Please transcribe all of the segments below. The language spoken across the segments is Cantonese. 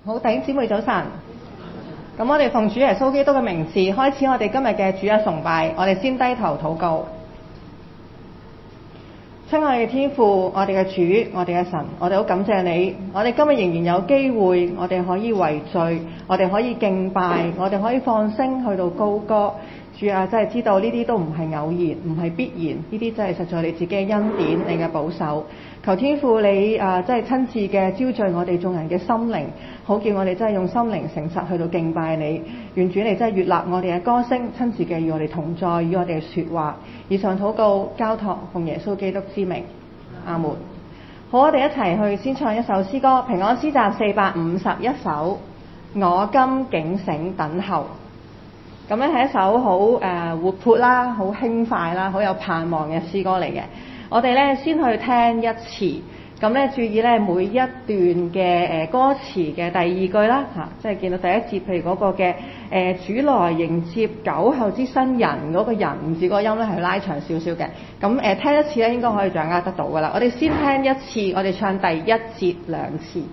好，弟兄姊妹早晨。咁我哋奉主耶穌基督嘅名字開始我哋今日嘅主日崇拜。我哋先低頭禱告。親愛嘅天父，我哋嘅主，我哋嘅神，我哋好感謝你。我哋今日仍然有機會，我哋可以為罪，我哋可以敬拜，我哋可以放聲去到高歌。主啊，真係知道呢啲都唔係偶然，唔係必然，呢啲真係實在你自己嘅恩典，你嘅保守。求天父你真係親自嘅招聚我哋眾人嘅心靈，好叫我哋真係用心靈誠實去到敬拜你。願主你真係悅納我哋嘅歌聲，親自嘅與我哋同在，與我哋嘅說話。以上禱告交託奉耶穌基督之名，阿門。好，我哋一齊去先唱一首詩歌，《平安詩集》451首，我今警醒等候。咁咧係一首好活潑啦、好輕快啦、好有盼望嘅詩歌嚟嘅。我哋咧先去聽一次，咁咧注意咧每一段嘅歌詞嘅第二句啦嚇，即係見到第一節，譬如嗰個嘅主來迎接久候之新人嗰個人字嗰個音咧係拉長少少嘅。咁聽一次咧應該可以掌握得到噶啦。我哋先聽一次，我哋唱第一節兩次。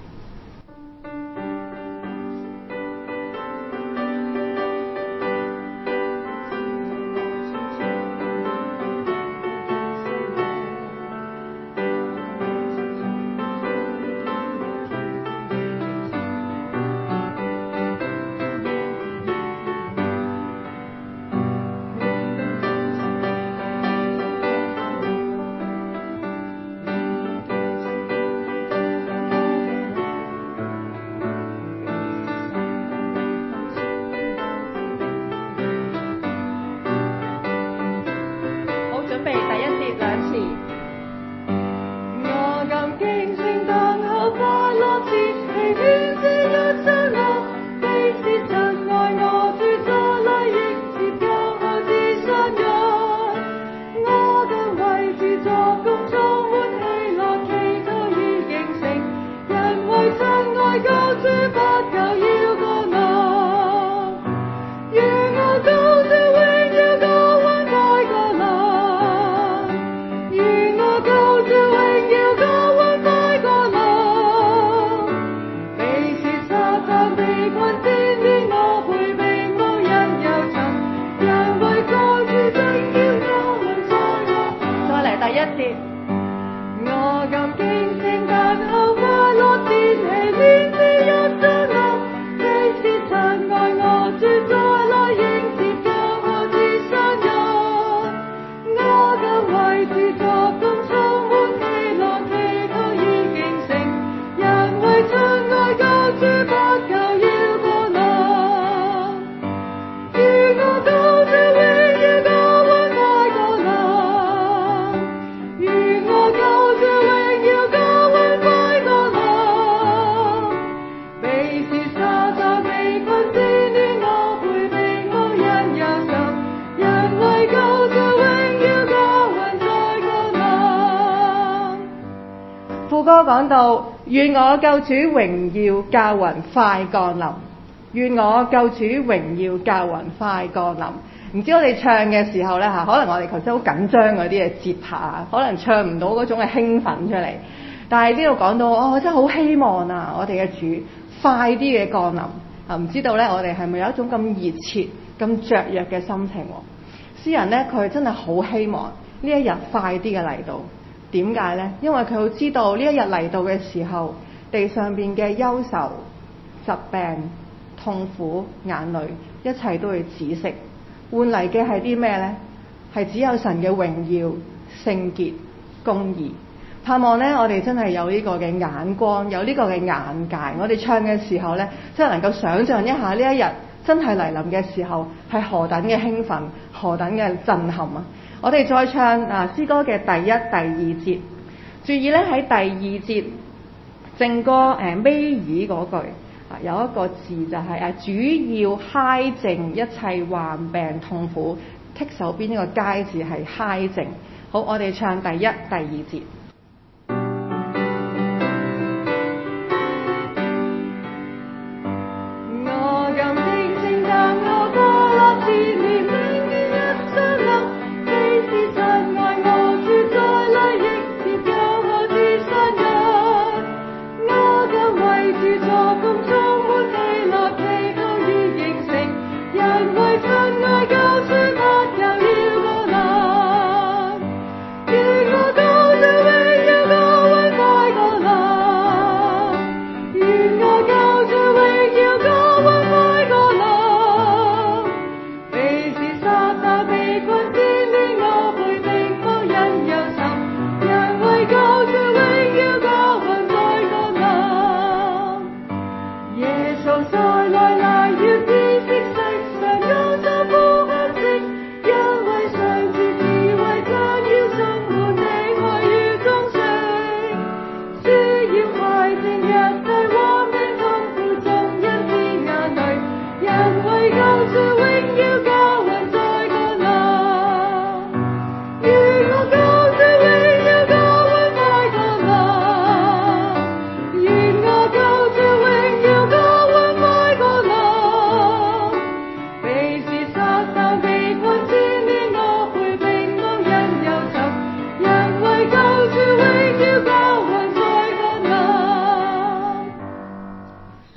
講到願我救主榮耀駕雲快降臨，願我救主榮耀駕雲快降臨。唔知我哋唱嘅時候呢，可能我哋頭先好緊張嗰啲嘅節拍啊，可能唱唔到嗰種嘅興奮出嚟。但係呢度講到我真係好希望啊，我哋嘅主快啲嘅降臨啊！唔知道呢，我哋係咪有一種咁熱切、咁雀躍嘅心情？詩人呢，佢真係好希望呢一日快啲嘅嚟到。點解呢？因為佢好知道呢一日嚟到嘅時候，地上邊嘅憂愁、疾病、痛苦、眼淚，一切都會止息。換嚟嘅係啲咩呢？係只有神嘅榮耀、聖潔、公義。盼望呢，我哋真係有呢個嘅眼光，有呢個嘅眼界。我哋唱嘅時候呢，真係能夠想像一下呢一日真係嚟臨嘅時候，係何等嘅興奮，何等嘅震撼啊！我哋再唱詩歌嘅第一、第二節，注意咧喺第二節正歌尾二嗰句有一個字就係主要嗨淨一切患病痛苦，剔手邊呢個佳字係嗨淨。好，我哋唱第一、第二節。 為住作工。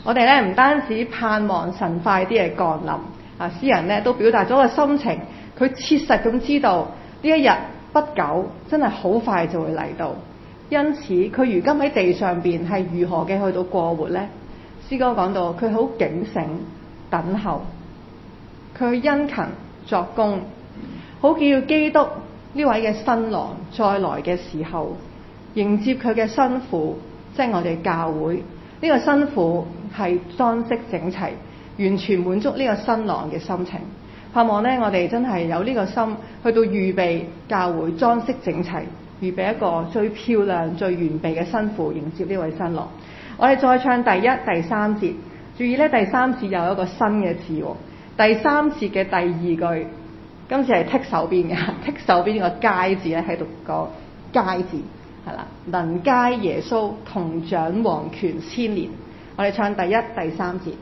我哋咧唔單止盼望神快啲嘅降臨，詩人咧都表達咗個心情，佢切實咁知道呢一日不久真係好快就會嚟到，因此佢如今喺地上邊係如何嘅去到過活呢？詩歌講到佢好警醒等候，佢殷勤作工，好叫基督呢位嘅新郎再來嘅時候迎接佢嘅新婦，即係我哋教會呢個新婦係裝飾整齊，完全滿足呢個新郎嘅心情。盼望呢，我哋真係有呢個心去到預備教會裝飾整齊，預備一個最漂亮最完備嘅新婦迎接呢位新郎。我哋再唱第一、第三節，注意呢，第三節有一個新嘅字，第三節嘅第二句今次係剔手邊嘅，剔手邊個佳字咧喺度個佳字係啦，能佳耶穌同掌王權千年。我哋唱第一、第三節。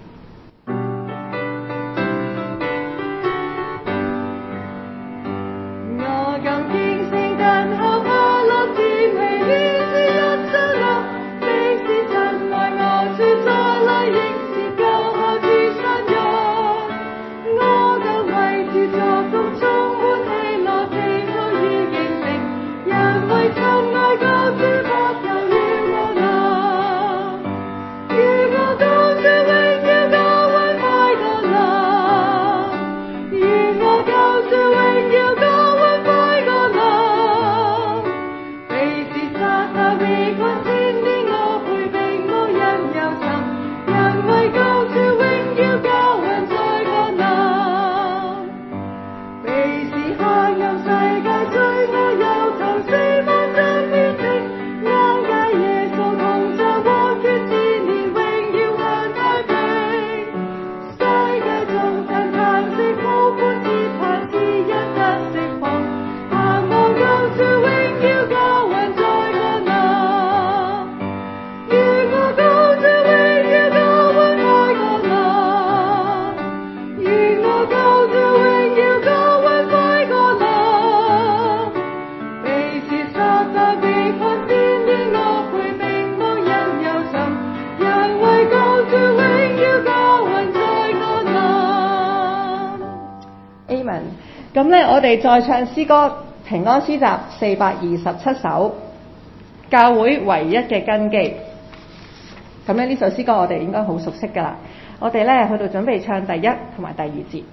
咁咧，我哋再唱詩歌《平安詩集》427首，教會唯一嘅根基。咁咧，呢首詩歌我哋應該好熟悉㗎啦。我哋咧去到準備唱第一同埋第二節。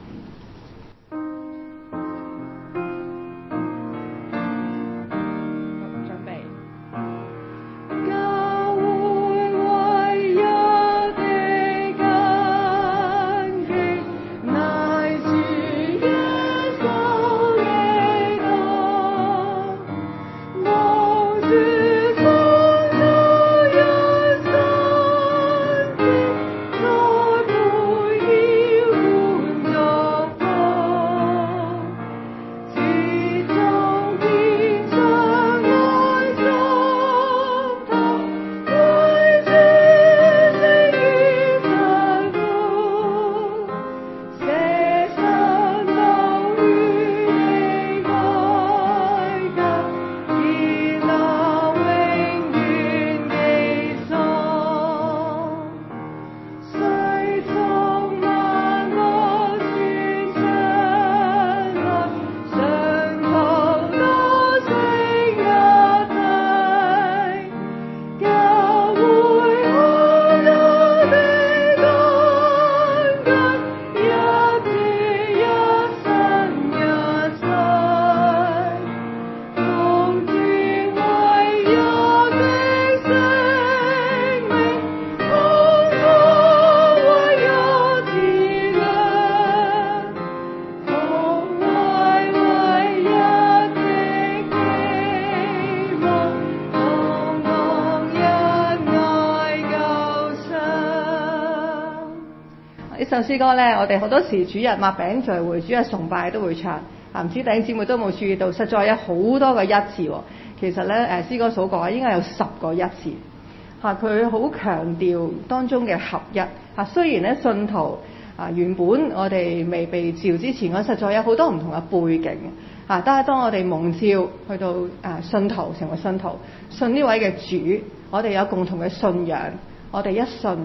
呢首詩歌咧，我哋好多時主日擘餅聚會、主日崇拜都會唱。唔知弟兄姊妹都冇注意到，實在有好多個一字喎。其實咧，詩歌數過應該有10個一字。佢好強調當中嘅合一。雖然咧信徒原本我哋未被召之前，我實在有好多唔同嘅背景。但係當我哋蒙召去到信徒成為信徒，信呢位嘅主，我哋有共同嘅信仰，我哋一信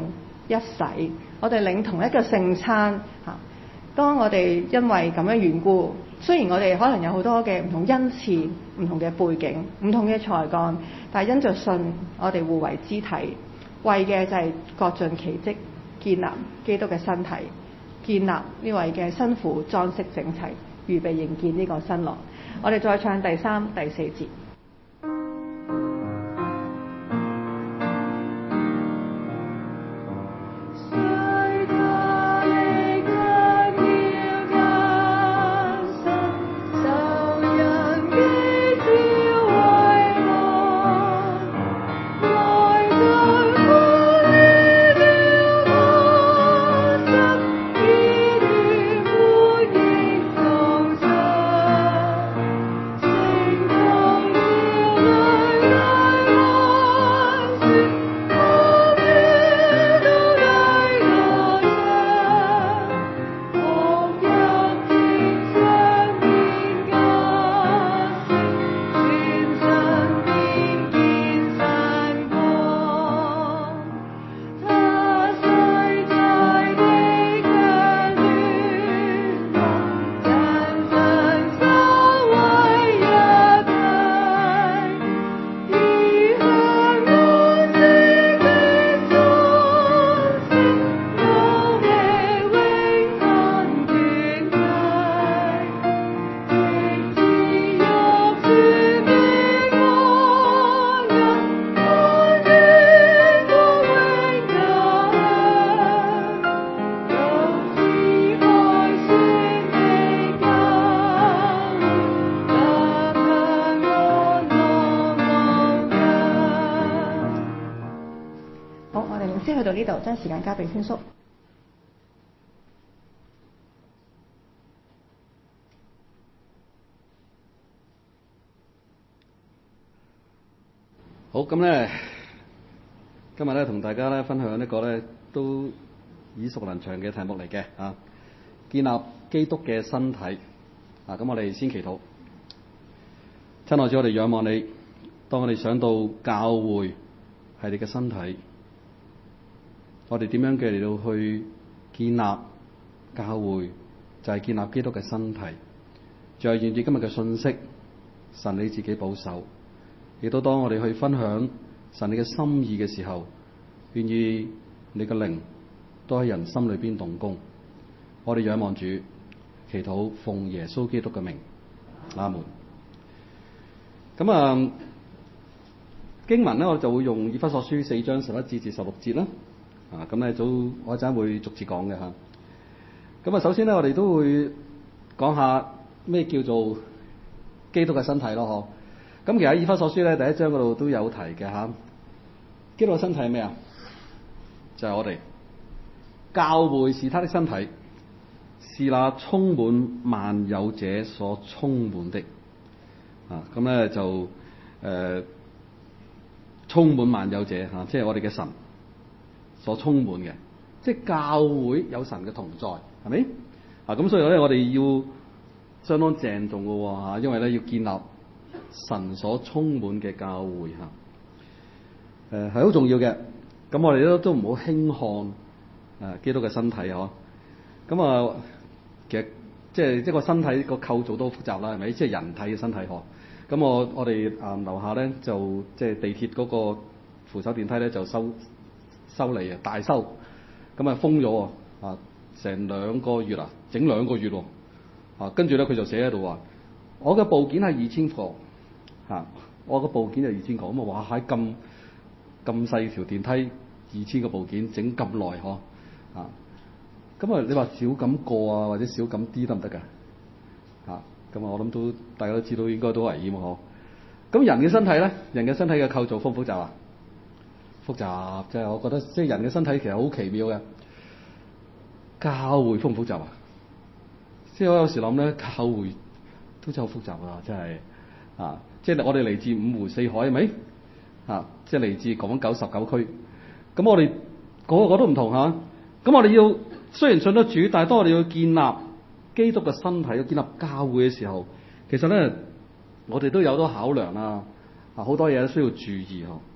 一洗，我哋領同一個聖餐嚇。當我哋因為咁樣緣故，雖然我哋可能有好多嘅唔同恩賜、唔同嘅背景、唔同嘅才幹，但係因着信，我哋互為肢體，為嘅就係各盡其職，建立基督嘅身體，建立呢位嘅新婦裝飾整齊，預備迎見呢個新郎。我哋再唱第3、第4節。先去到呢度，將時間交俾宣叔。 好，咁咧，今日咧同大家咧分享一個咧都耳熟能詳嘅題目嚟嘅啊，建立基督嘅身體啊。咁我哋先祈禱。親愛主，我哋仰望你，當我哋想到教會係你嘅身體，我哋點樣嘅嚟到去建立教會，就係建立基督嘅身體。就係願意今日嘅信息，神你自己保守，亦都當我哋去分享神你嘅心意嘅時候，願意你嘅靈都喺人心裏邊動工。我哋仰望主，祈禱奉耶穌基督嘅名，阿門。咁啊，經文咧我就會用以弗所書4章11節至16節啦。啊，咁咧我一陣會逐字講嘅嚇。咁啊，首先咧我哋都會講下咩叫做基督嘅身體咯，嗬。咁其實喺以弗所書咧第1章嗰度都有提嘅嚇。基督嘅身體係咩啊？就係我哋教會是他的身體，是那充滿萬有者所充滿的。啊，咁咧就充滿萬有者嚇，即係我哋嘅神所充滿嘅，即係教會有神嘅同在，係咪？啊，咁所以咧我哋要相當鄭重嘅喎嚇，因為咧要建立神所充滿嘅教會嚇，係好重要嘅。咁我哋都唔好輕看基督嘅身體嗬。咁啊，其實即係一個身體個構造都好複雜啦，係咪？即係人體嘅身體嗬。咁我哋樓下咧就即係地鐵嗰個扶手電梯咧就修理啊，大修，咁啊封咗啊，成2個月啊，整2個月喎，啊跟住咧佢就寫喺度話，我嘅部件係2000個，嚇，我嘅部件係2000個，咁啊哇喺咁細條電梯2000個部件整咁耐嗬，啊，咁啊你話少咁過啊或者少咁啲得唔得㗎？嚇，咁啊我諗都大家都知道應該都危險嗬。咁人嘅身體咧，人嘅身體嘅構造複唔複雜啊？複雜，即係我覺得即係人嘅身體其實好奇妙嘅。教會複唔複雜啊？即係我有時諗咧，教會都真係好複雜啊！真係啊，即係我哋嚟自5湖4海係咪？啊，即係嚟自港九19區。咁我哋個個都唔同嚇。咁我哋要雖然信得主，但係當我哋要建立基督嘅身體，要建立教會嘅時候，其實咧我哋都有多考量啊，好多嘢都需要注意嗬。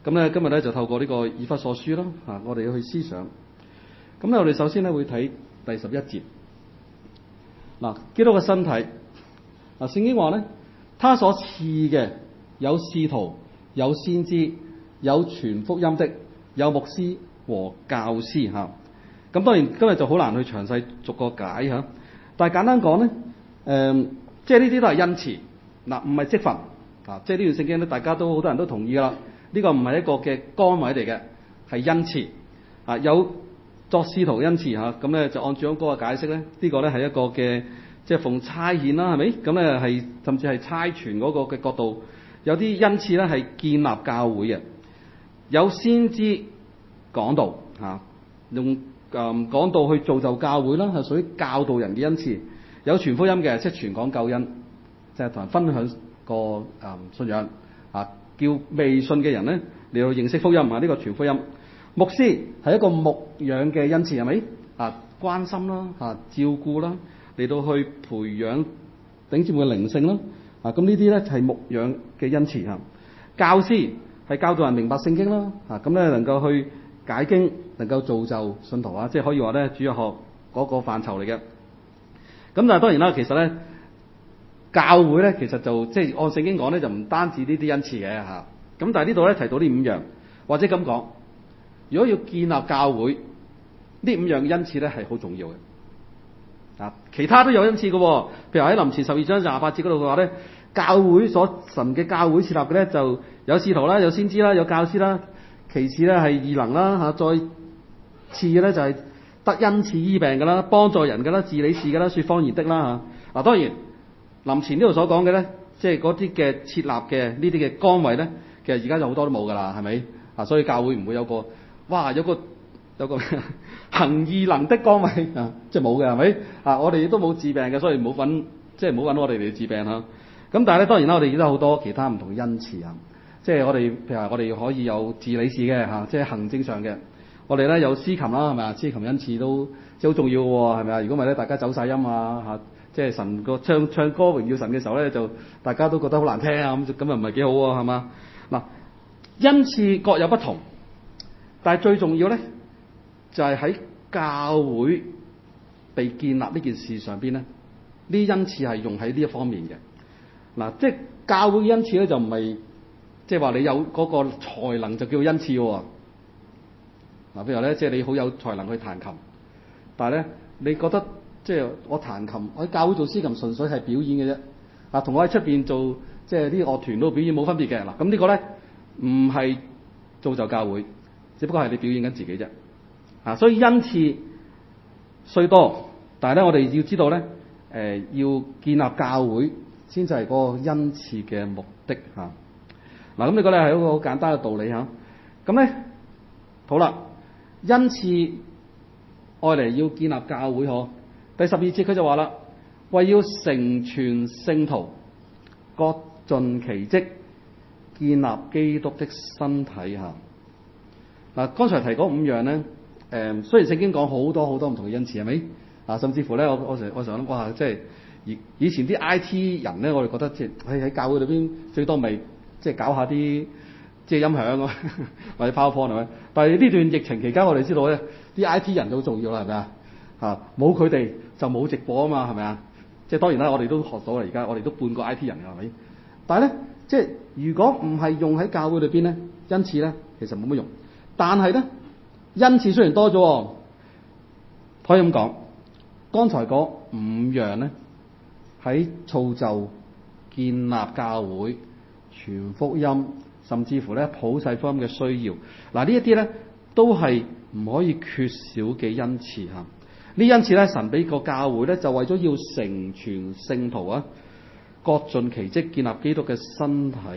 咁咧今日咧就透過呢個以弗所書啦，我哋要去思想。咁咧我哋首先咧會睇第11節。嗱，基督嘅身體，聖經話咧，他所賜嘅有使徒、有先知、有傳福音的、有牧師和教師嚇。咁當然今日就好難去詳細逐個解嚇，但係簡單講咧，即係呢啲都係恩賜，嗱唔係職分啊，即係呢段聖經咧，大家都好多人都同意噶啦，呢個唔係一個嘅崗位嚟嘅，係恩賜啊，有作使徒恩賜嚇，咁咧就按住嗰個解釋咧，呢個咧係一個嘅即係奉差遣啦，係咪？咁咧係甚至係差傳嗰個嘅角度，有啲恩賜咧係建立教會嘅，有先知講道嚇，用講道去造就教會啦，係屬於教導人嘅恩賜。有傳福音嘅，即係傳講救恩，即係同人分享個信仰啊，叫未信嘅人咧嚟到認識福音啊，呢個傳福音。牧師係一個牧養嘅恩賜，係咪啊？關心啦，照顧啦，嚟到去培養頂尖嘅靈性啦，咁呢啲咧係牧養嘅恩賜嚇。教師係教導人明白聖經啦，咁咧能夠去解經，能夠造就信徒啊，即係可以話咧主日學嗰個範疇嚟嘅。咁但係當然啦，其實咧教會咧其實就即係按聖經講咧，就唔單止呢啲恩賜嘅嚇。咁但係呢度咧提到呢5樣，或者咁講，如果要建立教會，呢5樣恩賜咧係好重要嘅。啊，其他都有恩賜嘅，譬如喺林前12章28節嗰度嘅話咧，教會所神嘅教會設立嘅咧就有使徒啦，有先知啦，有教師啦，其次咧係異能啦嚇，再次嘅咧就係得恩賜醫病嘅啦，幫助人嘅啦，治理事嘅啦，說方言的啦嚇。嗱當然林前呢度所講嘅咧，即係嗰啲嘅設立嘅呢啲嘅崗位咧，其實而家就好多都冇㗎啦，係咪啊？所以教會唔會有個有個行異能的崗位啊，即係冇嘅係咪啊？我哋亦都冇治病嘅，所以唔好揾我哋嚟治病嚇。咁但係咧當然啦，我哋亦都有好多其他唔同嘅恩賜啊，即係我哋譬如話我哋可以有治理事嘅嚇，即係行政上嘅。我哋咧有司琴啦，係咪啊？司琴恩賜都即係好重要嘅喎，係咪啊？如果唔係咧，大家走晒音啊嚇，即係神個唱歌榮耀神嘅時候咧，就大家都覺得好難聽啊，咁又唔係幾好喎，係嘛？嗱，恩賜各有不同，但係最重要咧就係喺教會被建立呢件事上邊咧，呢恩賜係用喺呢一方面嘅。嗱，即係教會嘅恩賜咧就唔係即係話你有嗰個才能就叫恩賜喎。嗱，譬如咧，即係你好有才能去彈琴，但係咧，你覺得即係我彈琴，我喺教會做司琴純粹係表演嘅啫，啊，同我喺出邊做即係啲樂團度表演冇分別嘅。嗱，咁呢個咧唔係造就教會，只不過係你表演緊自己啫。啊，所以恩賜雖多，但係咧，我哋要知道咧，要建立教會先至係嗰個恩賜嘅目的嚇。嗱，咁呢個咧係一個好簡單嘅道理嚇。咁咧，好啦。恩賜愛嚟要建立教會嗬，第12節佢就話啦，為要成全聖徒，各盡其職，建立基督的身體嚇。嗱，剛才提嗰5樣咧，雖然聖經講好多好多唔同嘅恩賜係咪？啊，甚至乎咧，我成日諗哇，即係以前啲 IT 人咧，我哋覺得即係喺教會裏邊最多咪即係搞下啲。即係音響啊，或者 PowerPoint 係咪？但係呢段疫情期間，我哋知道咧，啲 IT 人都好重要啦，係咪啊？嚇，冇佢哋就冇直播啊嘛，係咪啊？即係當然啦，我哋都學到啦，而家我哋都半個 IT 人㗎，係咪？但係咧，即係如果唔係用喺教會裏邊咧，恩賜咧其實冇乜用。但係咧，恩賜雖然多咗，可以咁講，剛才嗰5樣咧，喺造就、建立教會、傳福音。甚至乎咧普世福音嘅需要，嗱呢一啲咧都係唔可以缺少嘅恩賜嚇。呢恩賜咧神俾個教會咧就為咗要成全聖徒啊，各盡其職，建立基督嘅身體。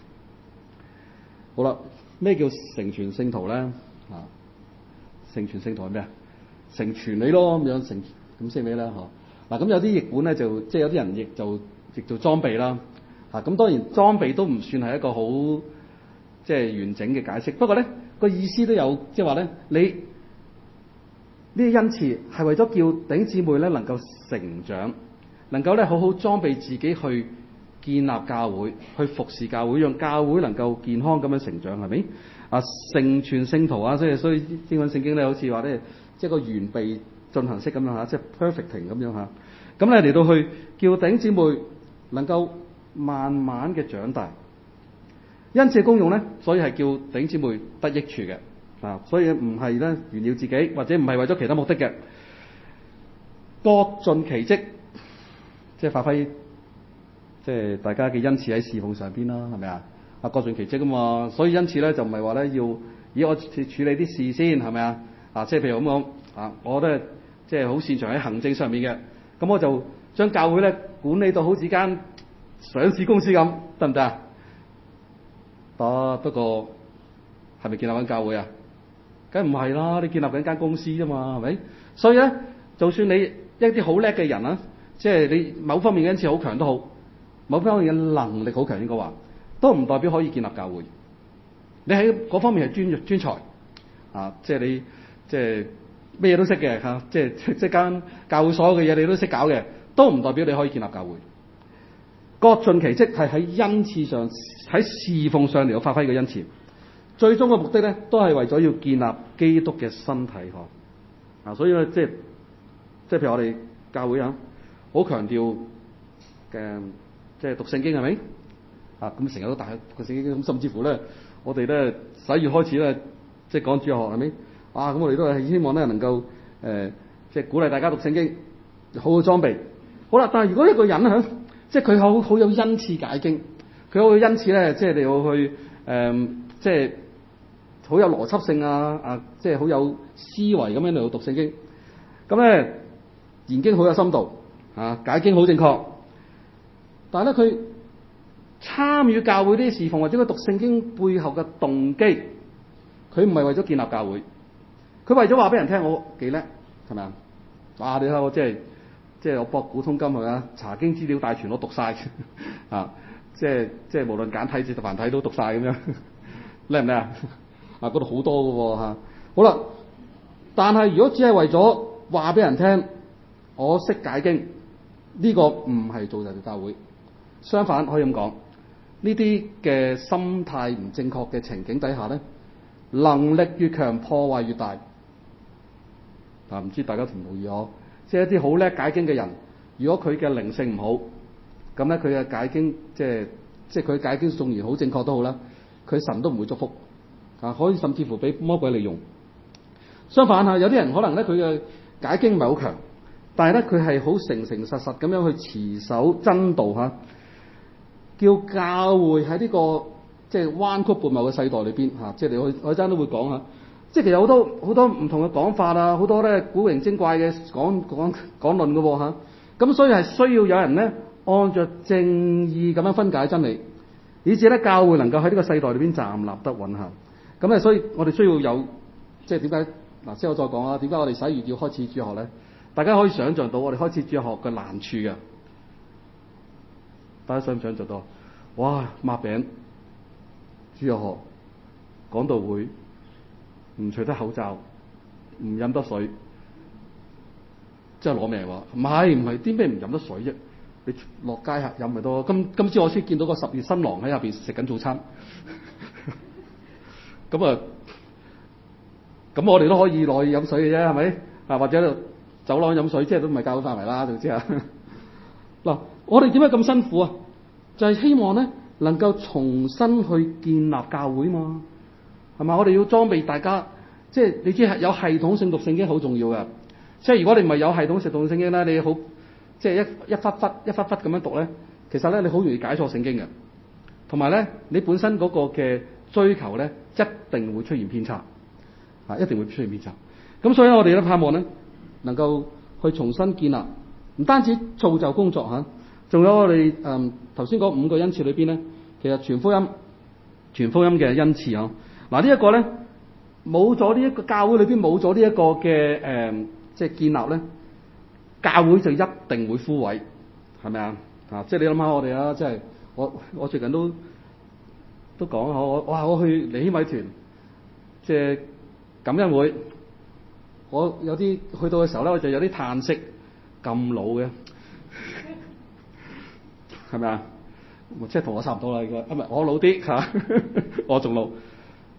好啦，咩叫成全聖徒咧？啊，成全聖徒係咩啊？成全你咯，咁樣成咁識咩咧？嗬，嗱咁有啲譯本咧就即係有啲人譯做裝備啦。啊咁當然裝備都唔算係一個好。即係完整嘅解釋，不過咧個意思都有，即係話咧你呢啲恩賜係為咗叫弟兄姊妹咧能夠成長，能夠咧好好裝備自己去建立教會，去服侍教會，讓教會能夠健康咁樣成長，係咪？ 成全聖徒啊，所以英文聖經咧好似話咧，即係個完備進行式咁樣嚇，即係 perfecting 咁樣嚇。咁咧嚟到去叫弟兄姊妹能夠慢慢嘅長大，恩賜嘅功用咧，所以係叫弟兄姊妹得益處嘅所以唔係咧炫耀自己，或者唔係為咗其他目的嘅，各盡其職，即係發揮即係大家嘅恩賜喺侍奉上邊啦，係咪啊？各盡其職啊嘛，所以因此咧就唔係話咧要以我處理啲事先，係咪啊？即係譬如咁講我咧即係好擅長喺行政上面嘅，咁我就將教會咧管理到好似間上市公司咁，得唔得啊？得，不過係咪建立緊教會啊？梗唔係啦，你建立緊間公司啫嘛，係咪？所以咧，就算你一啲好叻嘅人啊，即係你某方面嘅恩賜好強都好，某方面嘅能力好強應該話，都唔代表可以建立教會。你喺嗰方面係專才即係你即係咩嘢都識嘅即係間教會所有嘅嘢你都識搞嘅，都唔代表你可以建立教會。各盡其職係喺恩賜上，喺侍奉上嚟到發揮個恩賜。最終嘅目的咧，都係為咗要建立基督嘅身體所以咧，即係譬如我哋教會好強調嘅，即係讀聖經係咪？咁成日都大個聖經，咁甚至乎咧，我哋咧11月開始咧，即係講主日學係咪？咁我哋都係希望咧能夠即係鼓勵大家讀聖經，好好裝備。好啦，但係如果一個人即係佢好有恩賜解經，佢好有恩賜咧，即係你要去即係好有邏輯性即係好有思維咁樣嚟到讀聖經。咁咧研經好有深度解經好正確，但係咧佢參與教會啲事奉或者佢讀聖經背後嘅動機，佢唔係為咗建立教會，佢為咗話俾人聽我幾叻，係咪啊？你睇我即係我博古通今係咪查經資料大全我讀晒即係無論簡體字繁體都讀晒咁樣，叻唔叻啊？嗰度好多㗎喎好啦，但係如果只係為咗話俾人聽我識解經，呢個唔係做人哋教會。相反可以咁講，呢啲嘅心態唔正確嘅情景底下咧，能力越強破壞越大。唔知大家同唔同意我？即係一啲好叻解經嘅人，如果佢嘅靈性唔好，咁咧佢嘅解經即係佢解經縱然好正確都好啦，佢神都唔會祝福可以甚至乎俾魔鬼利用。相反有啲人可能咧佢嘅解經唔係好強，但係咧佢係好誠誠實實咁樣去持守真道叫教會喺呢個即係彎曲悖謬嘅世代裏邊即係我一陣都會講即係其實好多唔同嘅講法好多咧古靈精怪嘅講論嘅喎咁所以係需要有人咧按着正義咁樣分解真理，以至咧教會能夠喺呢個世代裏邊站立得穩行。咁所以我哋需要有即係點解即係我再講點解我哋11月要開始主學咧？大家可以想像到我哋開始主學嘅難處嘅。大家想唔想做到？哇！擘餅、主日學、講道會，唔除得口罩，唔飲得水，即係攞命喎！唔係啲咩唔飲得水啫？你落街飲咪多。今朝我先見到個10月新郎喺入邊食緊早餐。咁我哋都可以落去飲水嘅啫，係咪？或者走廊飲水，即係都唔係教會範圍啦，總之嗱，我哋點解咁辛苦啊？就係希望咧能夠重新去建立教會嘛，係嘛？我哋要裝備大家，即係你知有系統性讀聖經好重要嘅。即係如果你唔係有系統性讀聖經咧，你好即係一忽忽咁樣讀咧，其實咧你好容易解錯聖經嘅。同埋咧，你本身嗰個嘅追求咧，一定會出現偏差一定會出現偏差。咁所以我哋咧盼望咧能夠去重新建立，唔單止造就工作仲有我哋頭先講5個恩賜裏邊咧，其實傳福音嘅恩賜嗱呢一個咧冇咗呢一個教會裏邊冇咗呢一個嘅即係建立咧，教會就一定會枯萎，係咪即係你諗下我哋即係我最近都講我去尼希米團即係感恩會，我有啲去到嘅時候咧，我就有啲嘆息，咁老嘅。係咪啊？即係同我差唔多啦，應該唔係我老啲我仲老。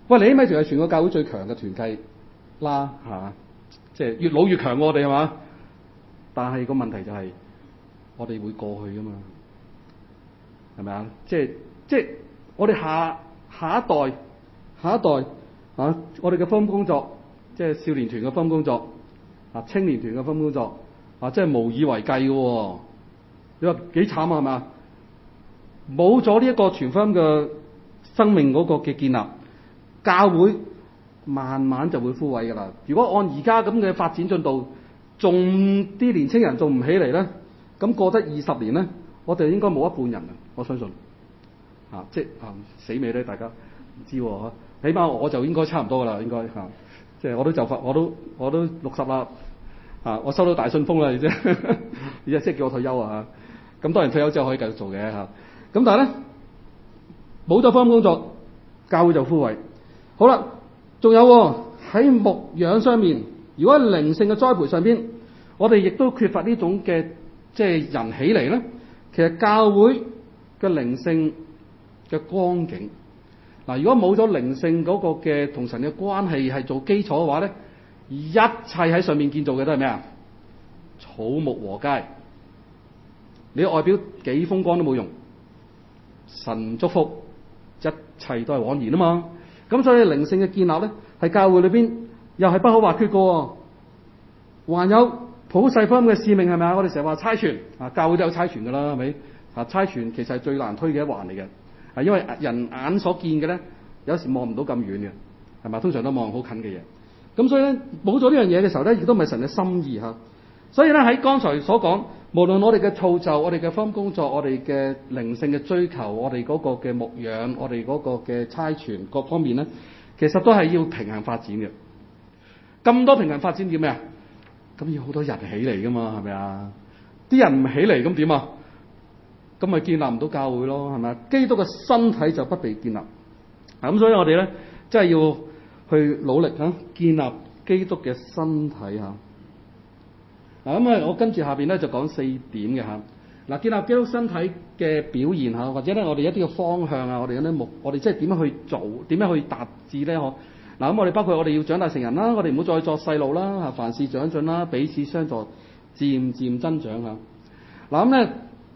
喂，你咪仲係全個教會最強嘅團契啦，係嘛？即係越老越強我哋係嘛？但係個問題就係、我哋會過去噶嘛，係咪啊？即係我哋下一代啊，我哋嘅福音工作，即係少年團嘅福音工作啊，青年團嘅福音工作啊，即係無以為繼嘅喎。你話幾慘啊？係咪啊？冇咗呢一個傳福音嘅生命嗰個嘅建立，教會慢慢就會枯萎㗎啦。如果按而家咁嘅發展進度，仲啲年青人仲唔起嚟咧，咁過得20年咧，我哋應該冇一半人啊！我相信即係死未咧，大家唔知喎。起碼我就應該差唔多㗎啦，應該即係我都60啦我收到大信封啦，而家即係叫我退休啊咁當然退休之後可以繼續做嘅咁但係咧冇咗福音工作，教會就枯萎。好啦，仲有喺牧養上面，如果喺靈性嘅栽培上邊，我哋亦都缺乏呢種嘅即係人起嚟咧。其實教會嘅靈性嘅光景如果冇咗靈性嗰個嘅同神嘅關係係做基礎嘅話咧，一切喺上面建造嘅都係咩啊？草木禾秸。你外表幾風光都冇用，神祝福一切都係枉然啊嘛。咁所以靈性嘅建立咧，係教會裏邊又係不可或缺嘅。還有普世福音嘅使命係咪啊？我哋成日話差傳教會都有差傳㗎啦，係咪差傳其實係最難推嘅一環嚟嘅，因為人眼所見嘅咧，有時望唔到咁遠嘅，係咪？通常都望好近嘅嘢。咁所以咧，冇咗呢樣嘢嘅時候咧，亦都唔係神嘅心意嚇。所以咧，喺剛才所講，無論我哋嘅造就、我哋嘅福音工作、我哋嘅靈性嘅追求、我哋嗰個嘅牧養、我哋嗰個嘅差傳各方面咧，其實都係要平衡發展嘅。咁多平衡發展點咩啊？咁要好多人起嚟噶嘛，係咪啊？啲人唔起嚟咁點啊？咁咪建立唔到教會咯，係咪啊？基督嘅身體就不被建立。咁所以我哋咧，真係要去努力建立基督嘅身體嚇。咁我跟住下邊咧就講4點嘅嚇。建立基督身體嘅表現嚇，或者咧我哋一啲嘅方向啊，我哋有啲我哋即係點樣去做，點樣去達至咧？咁我哋包括我哋要長大成人啦，我哋唔好再作細路啦，凡事長進啦，彼此相助，漸漸增長嚇。咁咧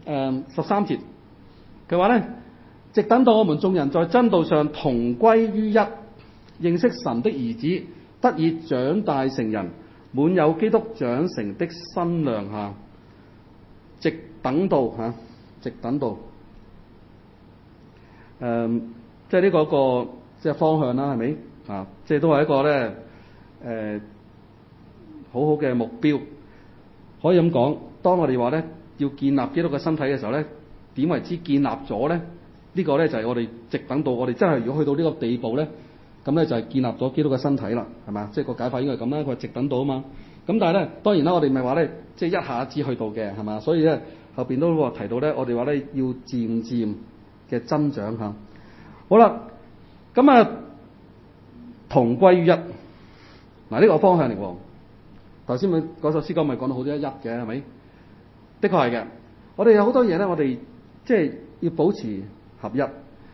13節佢話咧，直等到我們眾人在真道上同歸於一，認識神的兒子，得以長大成人，滿有基督長成的身量下，直等到直等到即係呢個即係方向啦，係咪即係都係一個咧好好嘅目標。可以咁講，當我哋話咧要建立基督嘅身體嘅時候咧，點為之建立咗咧？呢個咧就係我哋直等到我哋真係如果去到呢個地步咧，咁咧就係建立咗基督嘅身體啦，係嘛？即係個解法應該係咁啦。佢話直等到啊嘛。咁但係咧，當然啦，我哋咪話咧，即係一下子去到嘅，係嘛？所以咧後邊都提到咧，我哋話咧要漸漸嘅增長嚇。好啦，咁同歸於一。呢個方向嚟喎。頭先咪嗰首詩歌咪講到好多一嘅，係咪？的確係嘅。我哋有好多嘢咧，我哋即係要保持合一。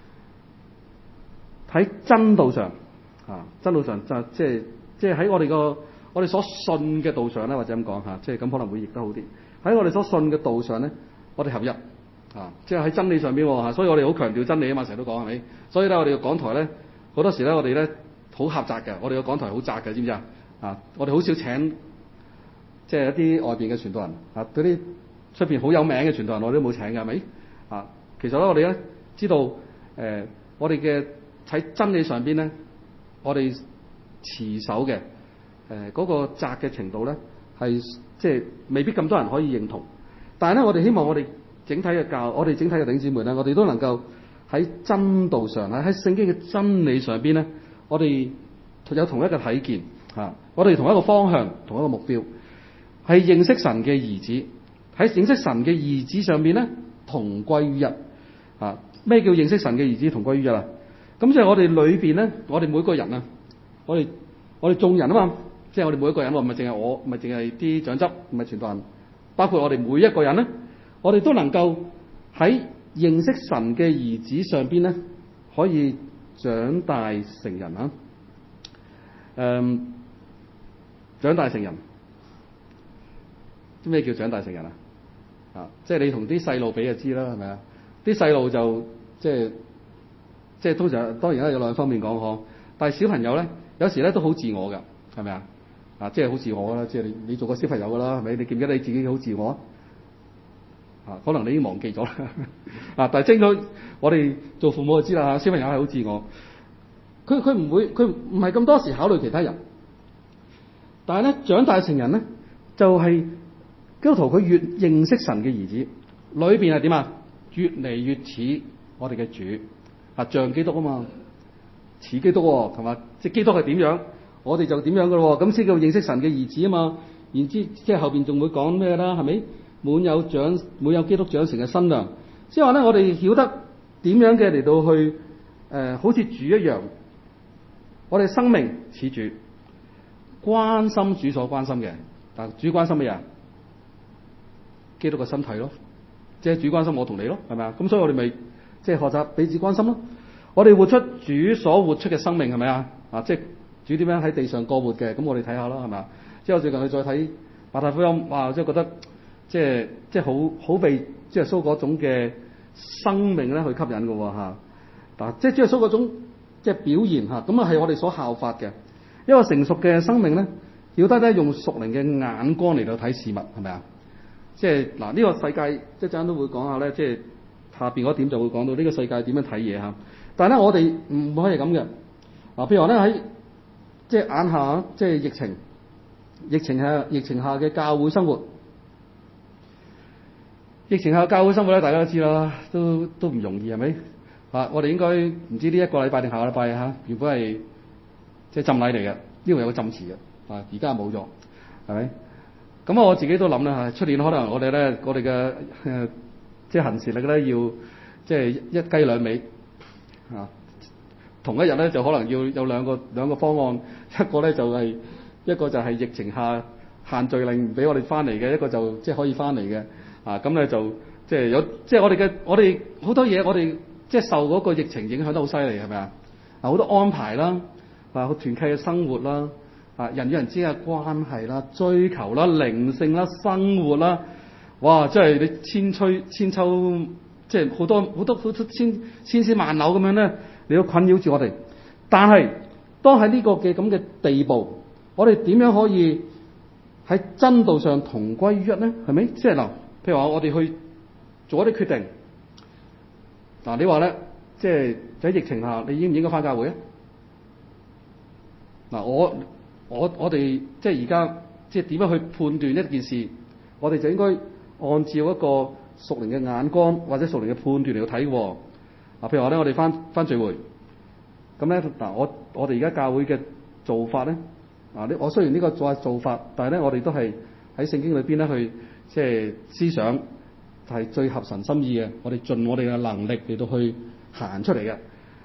喺真道上真道上就即係喺我哋所信嘅道上咧，或者咁講即係咁可能會譯得好啲。喺我哋所信嘅道上咧，我哋合一即係喺真理上邊所以我哋好強調真理啊嘛，成日都講係咪？所以咧，我哋嘅講台咧好多時咧，我哋咧好狹窄嘅，我哋嘅講台好窄嘅，知唔知我哋好少請即係一啲外邊嘅傳道人嗰啲出邊好有名嘅傳道人，我哋都冇請嘅，係咪？其實咧，我哋咧知道我哋嘅喺真理上邊咧，我哋持守嘅嗰個窄嘅程度咧，係即係未必咁多人可以認同。但係咧，我哋希望我哋整體嘅我哋整體嘅弟兄姊妹咧，我哋都能夠喺真道上喺聖經嘅真理上邊咧，我哋有同一個睇見我哋同一個方向，同一個目標，係認識神嘅兒子。喺認識神嘅兒子上邊咧，同歸於一。咩叫認識神嘅兒子同歸於一啊？咁即係我哋裏邊咧，我哋每個人我哋眾人啊嘛，即係我哋每一個人，唔係淨係我，唔係淨係啲長執，唔係傳道人，包括我哋每一個人咧，我哋都能夠喺認識神嘅兒子上邊咧，可以長大成人啊。長大成人，咩叫長大成人啊？即係你同啲細路比就知啦，係咪啊？啲細路就即係通常當然啦，有兩方面講呵。但係小朋友咧，有時咧都好自我㗎，係咪啊？即係好自我啦，即係你做個小朋友㗎啦，係咪？你記唔記得你自己好自我啊？可能你已經忘記咗啦。但係精咗，我哋做父母就知啦，小朋友係好自我。佢唔係咁多時考慮其他人。但係咧，長大成人咧，就係基督徒佢越認識神嘅兒子，裏邊係點啊？越嚟越似我哋嘅主像基督啊嘛，似基督喎，係嘛？即係基督係點樣，我哋就點樣㗎咯。咁先叫認識神嘅兒子啊嘛。然之即係後邊仲會講咩啦？係咪滿有基督長成嘅身量？即係話咧，我哋曉得點樣嘅嚟到去好似主一樣，我哋生命似主。關心主所關心嘅，但主關心咩啊？基督嘅身體咯，即係主關心我同你咯，係咪啊？咁所以我哋咪即係學習彼此關心咯。我哋活出主所活出嘅生命，係咪啊？即係主點樣喺地上過活嘅，咁我哋睇下咯，係咪啊？之後最近去再睇馬太福音，哇！即係覺得即係好被即係耶穌嗰種嘅生命咧去吸引嘅喎嚇。嗱，即係耶穌嗰種即係表現嚇，咁啊係我哋所效法嘅。一個成熟嘅生命咧，曉得咧用屬靈嘅眼光嚟到睇事物，係咪啊？即係嗱，呢個世界即係陣間都會講下咧，即係下邊嗰點就會講到呢個世界點樣睇嘢嚇。但係咧，我哋唔可以咁嘅。譬如話咧喺即係眼下即係疫情下嘅教會生活，疫情下教會生活咧，大家都知啦，都唔容易係咪？我哋應該唔知呢一個禮拜定下個禮拜嚇，原本係。即係浸禮嚟嘅，呢度有個浸池嘅，而家冇咗，係咪？咁我自己都諗啦，出年可能我哋嘅即係行事力咧，要即係一雞兩味同一日咧就可能要有兩個方案，一個就係疫情下限聚令唔俾我哋翻嚟嘅，一個就即係可以翻嚟嘅，咁咧就即係有即係我哋好多嘢，我哋即係受嗰個疫情影響得好犀利，係咪啊？好多安排啦。好團契嘅生活啦，人與人之間嘅關係啦、追求啦、靈性啦、生活啦，哇！即係你千秋，即係好多千絲萬縷咁樣咧，你都困擾住我哋。但係當喺呢個嘅咁嘅地步，我哋點樣可以喺真道上同歸於一咧？係咪？即係嗱，譬如話我哋去做一啲決定，你話咧，即係喺疫情下，你應唔應該返教會啊？我哋即係而家即係點樣去判斷一件事，我哋就應該按照一個屬靈嘅眼光或者屬靈嘅判斷嚟到睇喎。譬如話咧，我哋翻聚會，咁咧我哋而家教會嘅做法咧，我雖然呢個做法，但係咧我哋都係喺聖經裏邊咧去即係思想係最合神心意嘅，我哋盡我哋嘅能力嚟到去行出嚟嘅。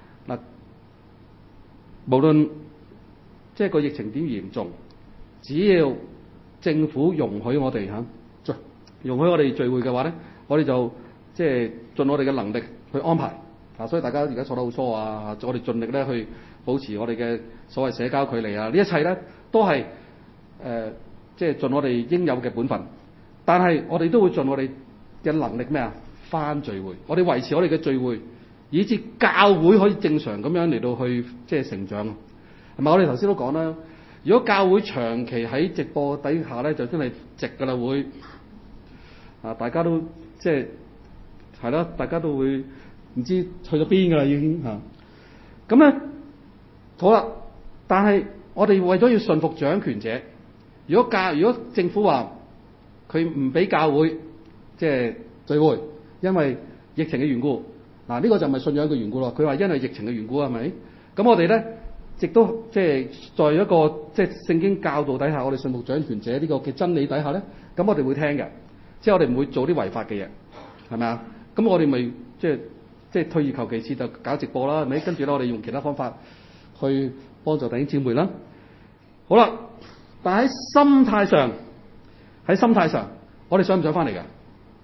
無論即係個疫情點嚴重，只要政府容許我哋容許我哋聚會嘅話咧，我哋就即係盡我哋嘅能力去安排。所以大家而家坐得好疏我哋盡力咧去保持我哋嘅所謂社交距離呢一切咧都係即係盡我哋應有嘅本分。但係我哋都會盡我哋嘅能力返聚會，我哋維持我哋嘅聚會，以至教會可以正常咁樣嚟到去即係成長。係咪？我哋頭先都講啦，如果教會長期喺直播底下咧，就真係直㗎啦，會大家都即係啦，大家都會唔知去咗邊㗎啦，已經咁咧好啦。但係我哋為咗要順服掌權者，如果政府話佢唔俾教會即係聚會，因為疫情嘅緣故，呢個就唔係信仰嘅緣故咯。佢話因為疫情嘅緣故係咪？咁我哋咧，亦都即係在一個即係聖經教導底下，我哋順服掌權者呢個嘅真理底下咧，咁我哋會聽嘅，即係我哋唔會做啲違法嘅嘢，係咪啊？咁我哋咪即係退而求其次就搞直播啦，係咪？跟住咧，我哋用其他方法去幫助弟兄姊妹啦。好啦，但喺心態上，我哋想唔想翻嚟㗎？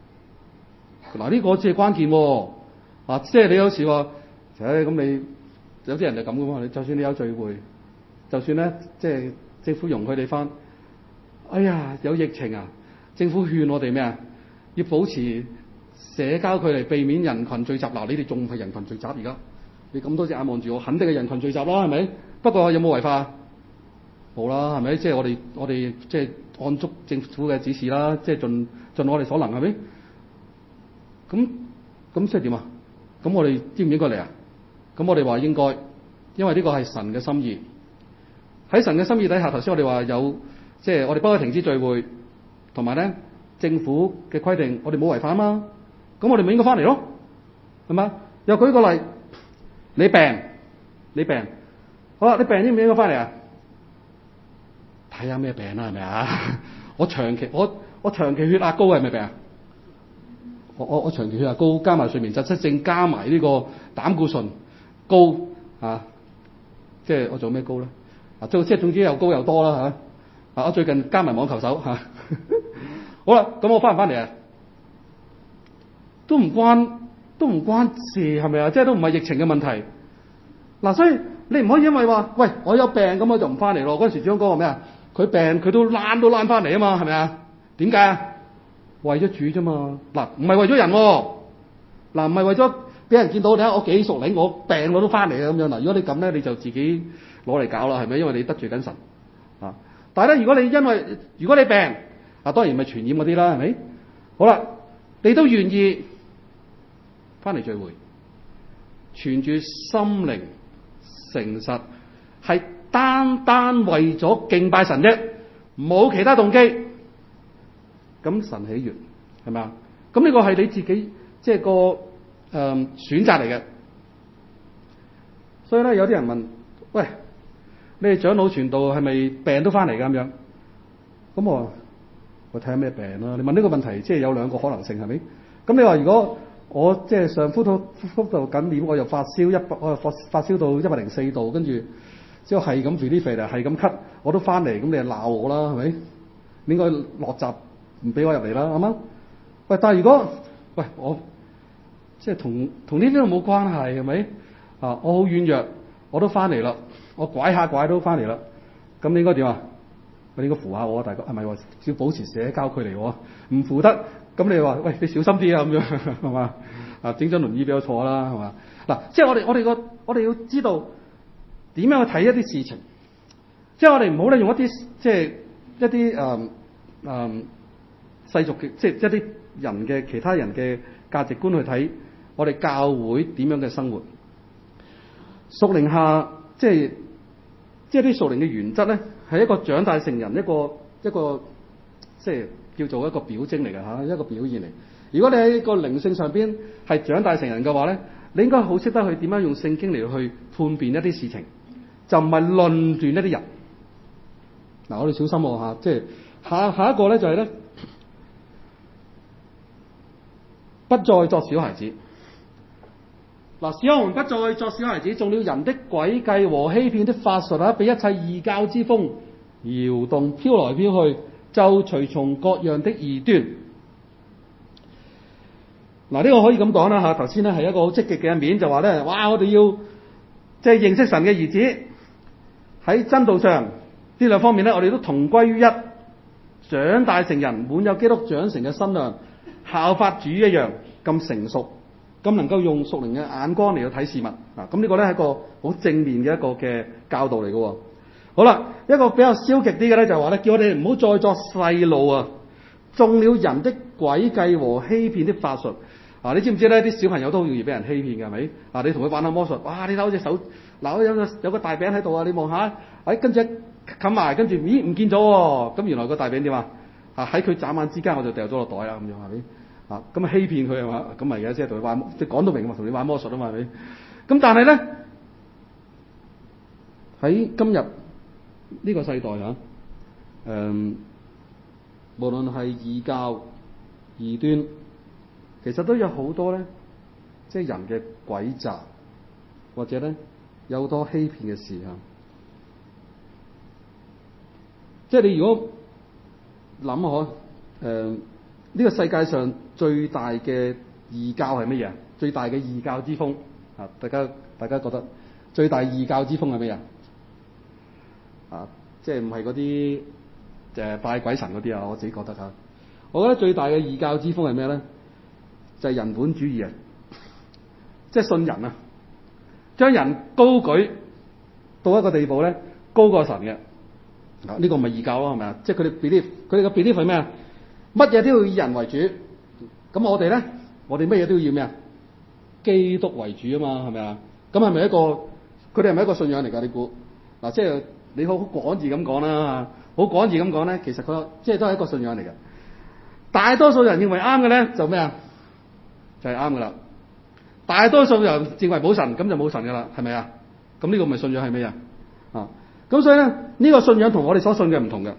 呢個先係關鍵喎。即係你有時話，咁你有啲人就咁噶嘛，就算你有聚會，就算咧即係政府容許你翻，哎呀有疫情啊，政府勸我哋咩啊？要保持社交距離，避免人群聚集。嗱，你哋仲唔係人群聚集而家？你咁多隻眼望住我，肯定係人群聚集啦，係咪？不過有冇違法？冇啦，係咪？即係我哋即係按足政府嘅指示啦，即係盡我哋所能，係咪？咁即係點啊？咁我哋應唔應該嚟啊？咁我哋話應該，因為呢個係神嘅心意。喺神嘅心意底下，頭先我哋話有即係我哋不可以停止聚會，同埋咧政府嘅規定，我哋冇違反嘛。咁我哋咪應該翻嚟咯，係嘛？又舉個例，你病，好啦，你病應唔應該翻嚟啊？睇下咩病啦，係咪啊？我長期血壓高係咪病啊？我長期血壓高，加埋睡眠窒息症，加埋呢個膽固醇高啊！即係我做咩高咧？啊，即係總之又高又多啦嚇！我最近加埋網球手嚇。好啦，咁我翻唔翻嚟啊？都唔關事係咪啊？即係都唔係疫情嘅問題。嗱，所以你唔可以因為話喂我有病咁我就唔翻嚟咯。嗰陣時張哥話咩啊？佢病佢都躝翻嚟啊嘛，係咪啊？點解啊？為咗主啫嘛。嗱，唔係為咗人喎。嗱，唔係為咗俾人見到睇下我幾熟領，我病我都翻嚟啊咁樣。嗱，如果你咁咧，你就自己攞嚟搞啦，係咪？因為你得罪緊神啊。但係咧，如果你病啊，當然咪傳染嗰啲啦，係咪？好啦，你都願意翻嚟聚會，存住心靈誠實，係單為咗敬拜神啫，冇其他動機。咁神喜悅係咪啊？咁呢個係你自己即係個選擇嚟嘅。所以咧，有啲人問：喂，你哋長老傳道係咪病都翻嚟㗎咁樣？咁我睇下咩病啦。你問呢個問題，即係有兩個可能性係咪？咁你話如果我即係上呼吸道感染，我又發燒我又發燒到104度，跟住之後係咁肥啲肥嚟，係咁咳，我都翻嚟，咁你就鬧我啦，係咪？你應該落閘唔俾我入嚟啦，啱嗎？喂，但係如果我即係同呢啲都冇關係，係咪？啊，我好軟弱，我都翻嚟啦，我拐下拐都翻嚟啦，咁你應該點啊？你應該扶下我啊，大哥，係咪話要保持社交距離喎？唔扶得，咁你話喂，你小心啲啊，咁樣係嘛？啊，整張輪椅俾我坐啦，係嘛？嗱，即係我哋要知道點樣去睇一啲事情，即係我哋唔好咧用一啲即係一啲世俗嘅，即係一啲人嘅其他人嘅價值觀去睇我哋教會點樣嘅生活。屬靈下即係啲屬靈嘅原則咧，係一個長大成人一個即係叫做一個表徵嚟嘅嚇，一個表現嚟。如果你喺個靈性上邊係長大成人嘅話咧，你應該好識得去點樣用聖經嚟去判辨一啲事情，就唔係論斷一啲人。嗱，我哋小心喎嚇，即係下一個咧就係咧，不再作小孩子。嗱，使我們不再作小孩子，中了人的詭計和欺騙的法術啊，被一切異教之風搖動，飄來飄去，就隨從各樣的異端。嗱，呢個可以咁講啦嚇。頭先咧係一個好積極嘅一面，就話咧，哇！我哋要即係認識神嘅兒子，喺真道上呢兩方面咧，我哋都同歸於一，長大成人，滿有基督長成嘅身量，效法主一樣咁成熟。咁能夠用屬靈嘅眼光嚟到睇事物嗱，咁呢個咧係一個好正面嘅一個嘅教導嚟嘅。好啦，一個比較消極啲嘅咧就係話咧，叫我哋唔好再作細路啊，中了人的詭計和欺騙的法術啊！你知唔知咧？啲小朋友都好容易俾人欺騙嘅，係咪？啊，你同佢玩下魔術，哇！你睇好隻手，嗱，有個大餅喺度啊！你望下，跟住冚埋，跟住咦唔見咗喎！咁原來個大餅點啊？喺佢眨眼之間，我就掉咗落袋啦，咁樣係咪？啊，咁啊欺騙佢係嘛？咁咪而家即係同佢玩，即係講到明嘛，同你玩魔術啊嘛，係咪？咁但係咧喺今日呢個世代嚇，無論係異教異端，其實都有好多咧，即係人嘅詭詐，或者咧有好多欺騙嘅事嚇。即係你如果諗下，呢個世界上最大嘅異教係乜嘢？最大嘅異教之風啊！大家覺得最大異教之風係咩即係唔係嗰啲拜鬼神嗰啲啊？我自己覺得嚇，我覺得最大嘅異教之風係咩咧？就係人本主義啊！即係信人啊，將人高舉到一個地步咧，高過神嘅。呢個咪異教咯，係咪啊？即係佢哋嘅 belief 係咩啊？乜嘢都要以人為主。咁我哋咧，我哋乜嘢都要以咩啊？基督為主啊嘛，係咪啊？咁係咪一個佢哋係咪一個信仰嚟㗎？你估即係你好廣義咁講啦，好廣義咁講咧，其實佢即係都係一個信仰嚟嘅。大多數人認為啱嘅咧，就咩啊？就係啱㗎啦。大多數人認為冇神，咁就冇神㗎啦，係咪啊？咁呢個咪信仰係咩啊？咁所以咧，呢個信仰同我哋所信嘅唔同嘅。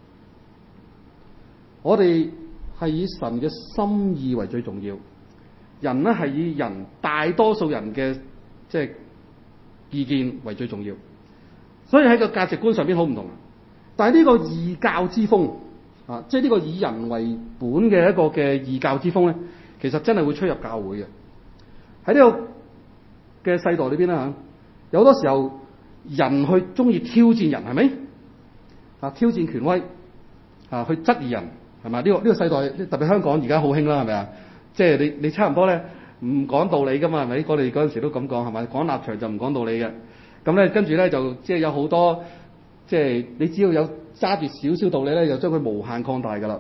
我哋係以神嘅心意為最重要，人咧係以大多數人嘅即係意見為最重要，所以喺個價值觀上邊好唔同。但係呢個異教之風即係呢個以人為本嘅一個嘅異教之風咧，其實真係會吹入教會嘅。喺呢個嘅世代裏邊啦有好多時候人去中意挑戰人，係咪挑戰權威去質疑人，係咪？呢個世代特別香港而家好興啦，係咪啊？即係你差唔多咧唔講道理噶嘛，係咪？我哋嗰陣時都咁講，係咪？講立場就唔講道理嘅。咁咧跟住咧就即係有好多即係你只要有揸住少少道理咧，就將佢無限擴大噶啦。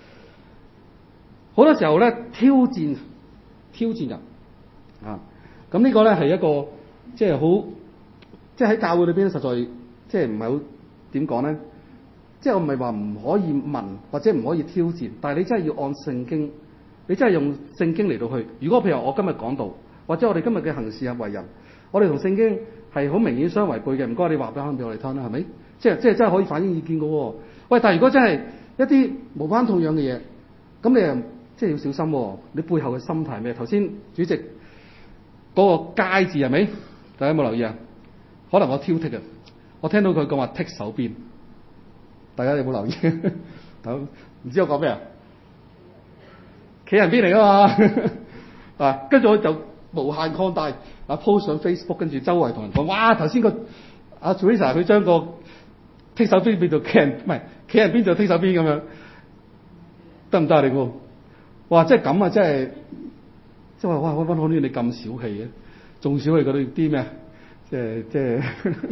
好多時候咧挑戰人咁呢個咧係一個即係好即係喺教會裏邊實在即係唔係好點講咧？即係我唔係話唔可以問或者唔可以挑戰，但係你真係要按聖經，你真係用聖經嚟到去。如果譬如我今日講道，或者我哋今日嘅行事為人，我哋同聖經係好明顯相違背嘅，唔該你話翻俾我哋聽啦，係咪？即係真係可以反映意見嘅喎。喂，但係如果真係一啲無關痛癢嘅嘢，咁你又即係要小心喎。你背後嘅心態係咩？頭先主席嗰個街字係咪？大家有冇留意啊？可能我挑剔啊，我聽到佢講話剔手邊，大家有冇留意？唔知我講咩啊？企人邊嚟㗎嘛？跟住我就無限擴大post 上 Facebook， 跟住周圍同人講，哇！頭先個阿 Teresa 佢將個剔手邊變做企人，唔係企人邊就剔手邊咁樣，得唔得啊？你估？哇！即係咁啊！即係話哇，溫可呢你咁小氣嘅，仲小氣嗰啲咩？即係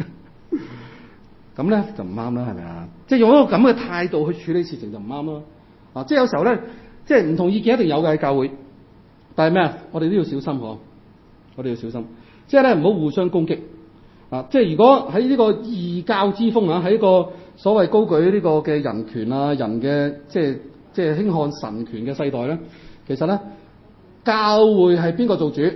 咁咧就唔啱啦，係咪啊？即係用一個咁嘅態度去處理事情就唔啱咯。即係有時候咧，即係唔同意見一定有嘅喺教會，但係咩啊？我哋都要小心嗬，我哋要小心，即係咧唔好互相攻擊即係如果喺呢個異教之風喺一個所謂高舉呢個嘅人權人嘅即係輕看神權嘅世代咧，其實咧教會係邊個做主？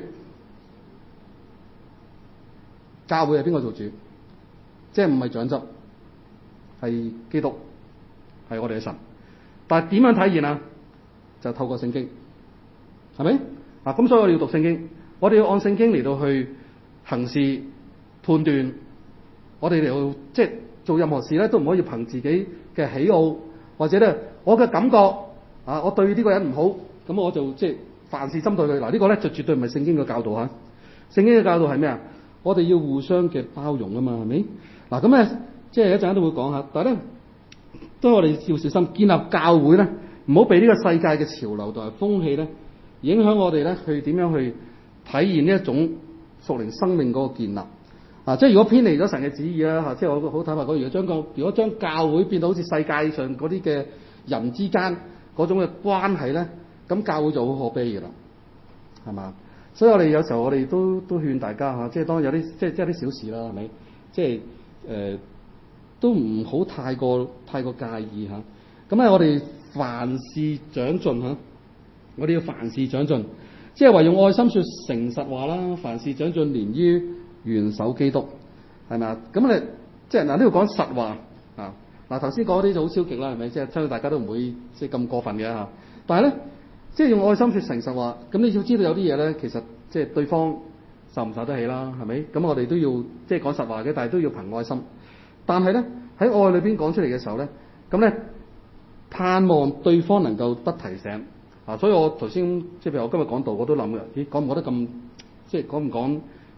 教會係邊個做主？即係唔係長執，係基督，係我哋嘅神。但係點樣體現啊？就透過聖經，係咪？咁所以我哋要讀聖經，我哋要按聖經嚟到去行事判斷。我哋嚟到即係做任何事咧，都唔可以憑自己嘅喜好，或者咧我嘅感覺我對呢個人唔好，咁我就即係凡事針對佢。呢個咧就絕對唔係聖經嘅教導嚇。聖經嘅教導係咩啊？我哋要互相嘅包容啊嘛，係咪？咁咧，即係一陣間都會講下。但係咧，都我哋要小心建立教會咧，唔好被呢個世界嘅潮流同埋風氣咧影響我哋咧，去點樣去體現呢一種屬靈生命嗰個建立即係如果偏離咗神嘅旨意啦即係我好坦白講，如果將教會變到好似世界上嗰啲嘅人之間嗰種嘅關係咧，咁教會就好可悲嘅啦，係嘛？所以我哋有時候我哋都勸大家即係當有啲即係啲小事啦，係咪？即係都唔好太過介意咁咧，我哋凡事長進我哋要凡事長進，即係話用愛心說誠實話啦。凡事長進，連於元首基督，係咪啊？咁咧即係呢度講實話頭先講啲就好消極啦，係咪？即係相信大家都唔會即係咁過分嘅但係咧。即係用愛心說誠實話，咁你要知道有啲嘢咧，其實即係對方受唔受得起啦，係咪？咁我哋都要即係講實話嘅，但係都要憑愛心。但係咧喺愛裏邊講出嚟嘅時候咧，咁咧盼望對方能夠得提醒所以我頭先即係譬如我今日講道，我都諗嘅，講唔講得咁即係講唔講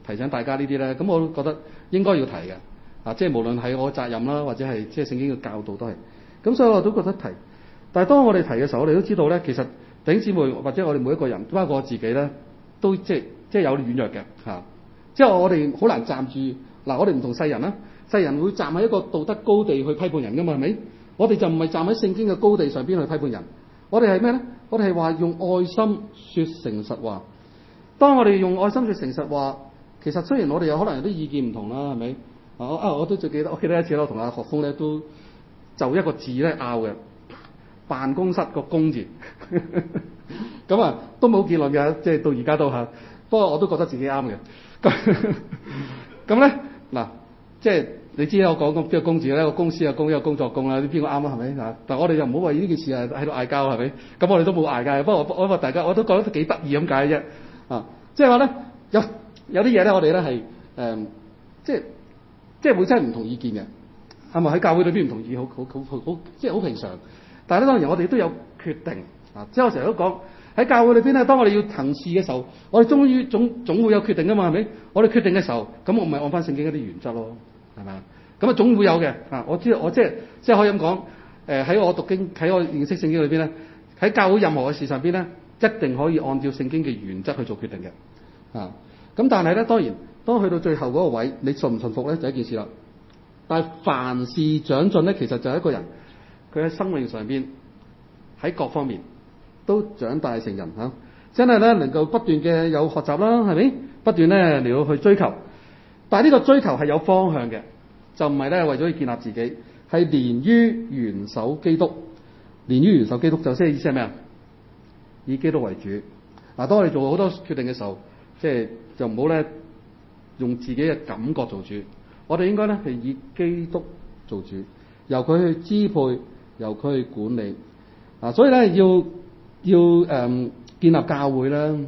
提醒大家呢啲咧，咁我都覺得應該要提嘅。即係無論係我責任啦，或者係即係聖經嘅教導都係。咁所以我都覺得提。但係當我哋提嘅時候，我哋都知道咧，其實弟兄姊妹或者我哋每一個人，包括我自己咧，都即係有軟弱嘅嚇。即係我哋好難站住嗱，我哋唔同世人啦，世人會站喺一個道德高地去批判人㗎嘛，係咪？我哋就唔係站喺聖經嘅高地上邊去批判人。我哋係咩咧？我哋係話用愛心說誠實話。當我哋用愛心說誠實話，其實雖然我哋有可能有啲意見唔同啦，係咪？我都最記得，我記得一次我同阿學峰咧都就一個字咧拗嘅，辦公室個公字，咁啊都冇結論嘅，即係到而家都嚇。不過我都覺得自己啱嘅。咁咧嗱，即係你知我講邊個公字咧？個公司嘅公，一個工作工啦，邊個啱啊？係咪啊？但係我哋又唔好為呢件事喺度嗌交，係咪？咁我哋都冇嗌交。不過我話大家，我都覺得幾得意咁解啫。即係話咧，有啲嘢咧，我哋咧係即係會真係唔同意見嘅，係咪喺教會裏邊唔同意，好即係好平常。但係咧，當然我哋都有決定啊！即係我成日都講喺教會裏邊咧，當我哋要行事嘅時候，我哋終於總會有決定㗎嘛，係咪？我哋決定嘅時候，咁我咪按翻聖經一啲原則咯，係咪啊？咁啊總會有嘅啊！我知道我即係可以咁講，喺我讀經喺我認識聖經裏邊咧，喺教會任何嘅事上邊咧，一定可以按照聖經嘅原則去做決定嘅啊！咁但係咧，當然當去到最後嗰個位，你信唔信服咧就一件事啦。但係凡事長進咧，其實就係一個人佢喺生命上邊喺各方面都長大成人嚇，真係咧能夠不斷嘅有學習啦，係咪？不斷咧嚟到去追求，但係呢個追求係有方向嘅，就唔係咧為咗去建立自己，係連於元首基督。連於元首基督就即係意思係咩啊？以基督為主。嗱，當我哋做好多決定嘅時候，即係就唔好咧用自己嘅感覺做主。我哋應該咧係以基督做主，由佢去支配，由佢去管理。所以咧要建立教會咧，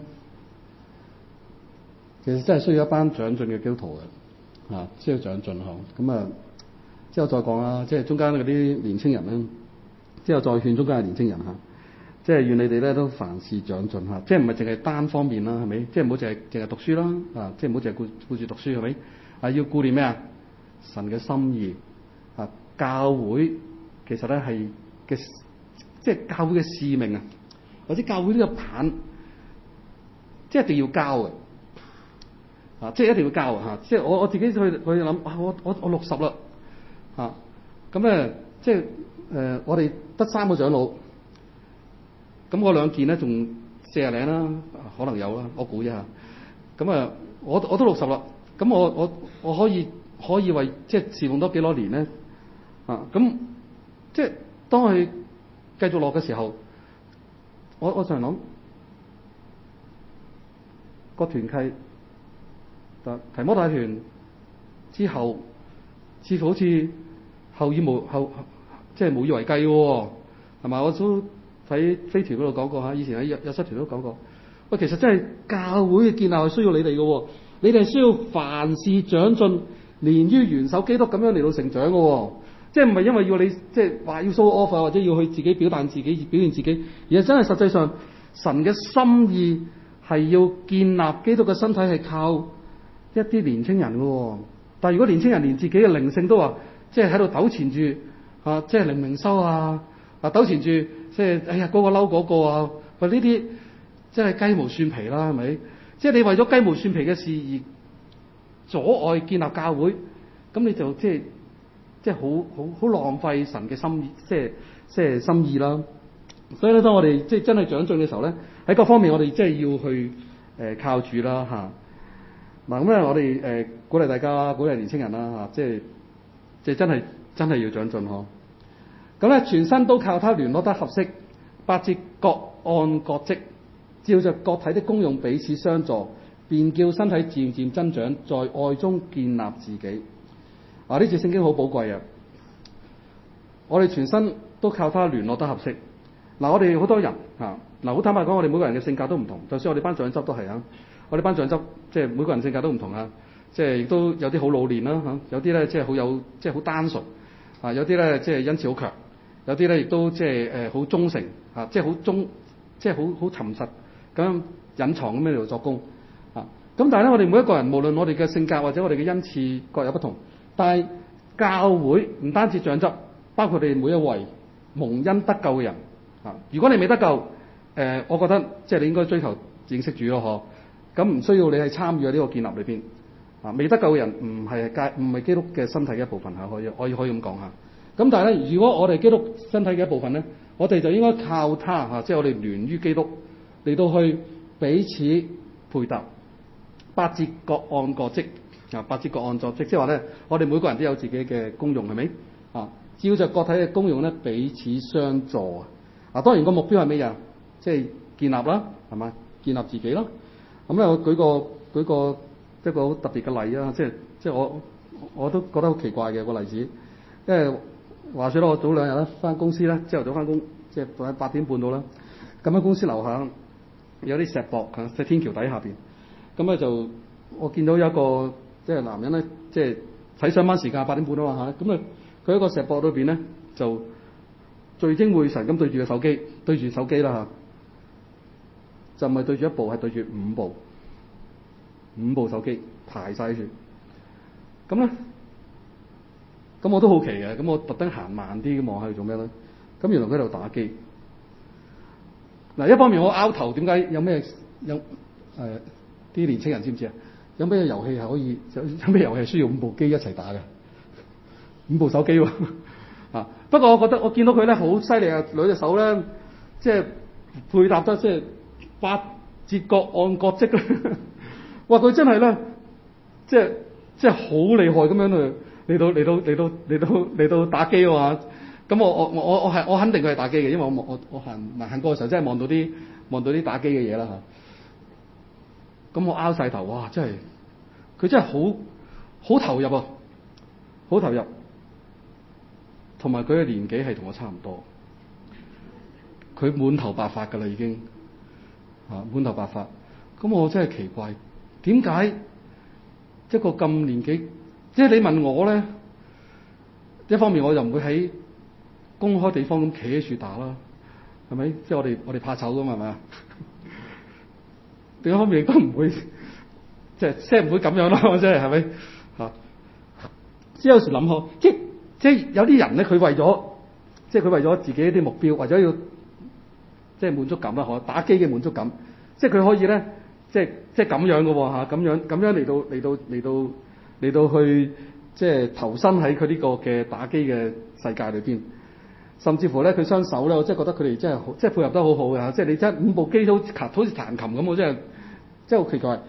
其實真係需要一班長進嘅基督徒嘅，需要長進嗬。咁之後再講啦，即係中間嗰啲年青人咧，之後再勸中間嘅年青人嚇，即係願你哋咧都凡事長進嚇，即係唔係淨係單方面啦，係咪？即係唔好淨係讀書啦，即係唔好淨係顧住讀書係咪？要顧念咩啊？神嘅心意教會其實咧係嘅，即係教會嘅使命啊，或者教會呢個棒，即係一定要交嘅，即係一定要交啊！即係我自己去諗，我60啦，咁咧即係我哋得3個長老，咁我2件咧仲40零啦，可能有啦，我估一下。咁我都60啦，咁我可以為即係侍奉多幾多年咧？咁即係當佢繼續落嘅時候，我就係諗個團契提摩太團之後，似乎好似後即係無以為繼喎，係嘛？我都喺飛團嗰度講過嚇，以前喺約瑟團都講過。喂，其實真係教會嘅建立係需要你哋嘅喎，你哋係需要凡事長進，連於元首基督咁樣嚟到成長嘅喎。即係唔係因為要你即係話要 show off 或者要去自己表現自己，而係真係實際上神嘅心意係要建立基督嘅身體係靠一啲年青人嘅喎。但係如果年青人連自己嘅靈性都話即係喺度糾纏住即係靈修啊，糾纏住即係哎呀嗰個嬲嗰個啊，喂呢啲即係雞毛蒜皮啦，係咪？即係你為咗雞毛蒜皮嘅事而阻礙建立教會，咁你就即係好浪費神嘅心意，即係心意啦。所以咧，當我哋即係真係長進嘅時候咧，喺各方面我哋即係要去靠主啦嚇。嗱咁咧，我哋鼓勵大家，鼓勵年青人啦嚇，即係真係要長進嗬。咁咧，全身都靠他聯絡得合適，8節各按各職，照着各體的功用彼此相助，便叫身體漸漸增長，在愛中建立自己。呢節聖經好寶貴啊！我哋全身都靠他聯絡得合適。我哋好多人好坦白講，我哋每個人嘅性格都唔同。就算我哋班長執都係啊，我哋班長執即係每個人性格都唔同啊。即係亦都有啲好老練啦嚇，有啲咧即係好有即係好單純有啲咧即係恩賜好強，有啲咧亦都即係好忠誠即係好忠，即係好沉實咁樣隱藏咁樣嚟作工咁但係咧，我哋每一個人，無論我哋嘅性格或者我哋嘅恩賜各有不同，但係教會唔單止長執，包括你哋每一位蒙恩得救嘅人啊。如果你未得救，我覺得即係你應該追求認識主咯，嗬。咁唔需要你係參與喺呢個建立裏邊啊。未得救嘅人唔係基督嘅身體嘅一部分嚇，可以咁講嚇。咁但係咧，如果我哋基督身體嘅一部分咧，我哋就應該靠他嚇，即係我哋聯於基督嚟到去彼此配搭，八節各按各職啊，八節各按各職，即係話咧，我哋每個人都有自己嘅功用，係咪啊？照着各體嘅功用咧，彼此相助啊。當然個目標係咩呀？即係建立啦，係嘛？建立自己啦。咁咧，我舉個一個好特別嘅例啊，即係我都覺得好奇怪嘅個例子，因為話說咧，我早兩日咧翻公司咧，朝頭早翻工，即係8點半到啦。咁喺公司樓下有啲石壆喺即係天橋底下邊。咁咧就我見到有一個即係男人咧，即係睇上班時間8點半啊嘛嚇。咁啊，佢喺個石壆裏邊咧就聚精會神咁對住個手機，對住手機啦嚇。就唔係對住一部，係對住五部手機排晒住。咁咧，咁我都好奇嘅，咁我特登行慢啲咁望下佢做咩咧？咁原來佢喺度打機。嗱，一方面我拗頭，點解有啲年青人知唔知啊？有咩遊戲係可以有咩遊戲係需要5部機一齊打嘅？5部手機喎啊！不過我覺得我見到佢咧好犀利啊，兩隻手咧即係配搭得即係八節各按各職咧。哇！佢真係咧即係好厲害咁樣嚟到打機喎。咁我肯定佢係打機嘅，因為我行過嘅時候真係望到啲打機嘅嘢啦嚇。咁我拗晒頭，哇！真係佢真係好投入啊，好投入。同埋佢嘅年紀係同我差唔多，佢滿頭白髮㗎啦已經嚇，滿頭白髮。咁我真係奇怪，點解一個咁年紀？即係你問我咧，一方面我就唔會喺公開地方咁企喺處打啦，係咪？即係我哋怕醜㗎嘛，係咪啊？另一方面亦都唔會，即係唔會咁樣咯，即係咪嚇？即係有時諗下，即係有啲人咧，佢為咗自己一啲目標，或者要即係滿足感啦，可打機嘅滿足感，即係佢可以咧，即係咁樣嘅喎嚇，咁樣嚟到去即係投身喺佢呢個嘅打機嘅世界裏邊。甚至乎咧，佢雙手咧，我真係覺得佢哋真係即係配合得好好嘅嚇。即係你真係5部機都好似彈琴咁，我真係好奇怪。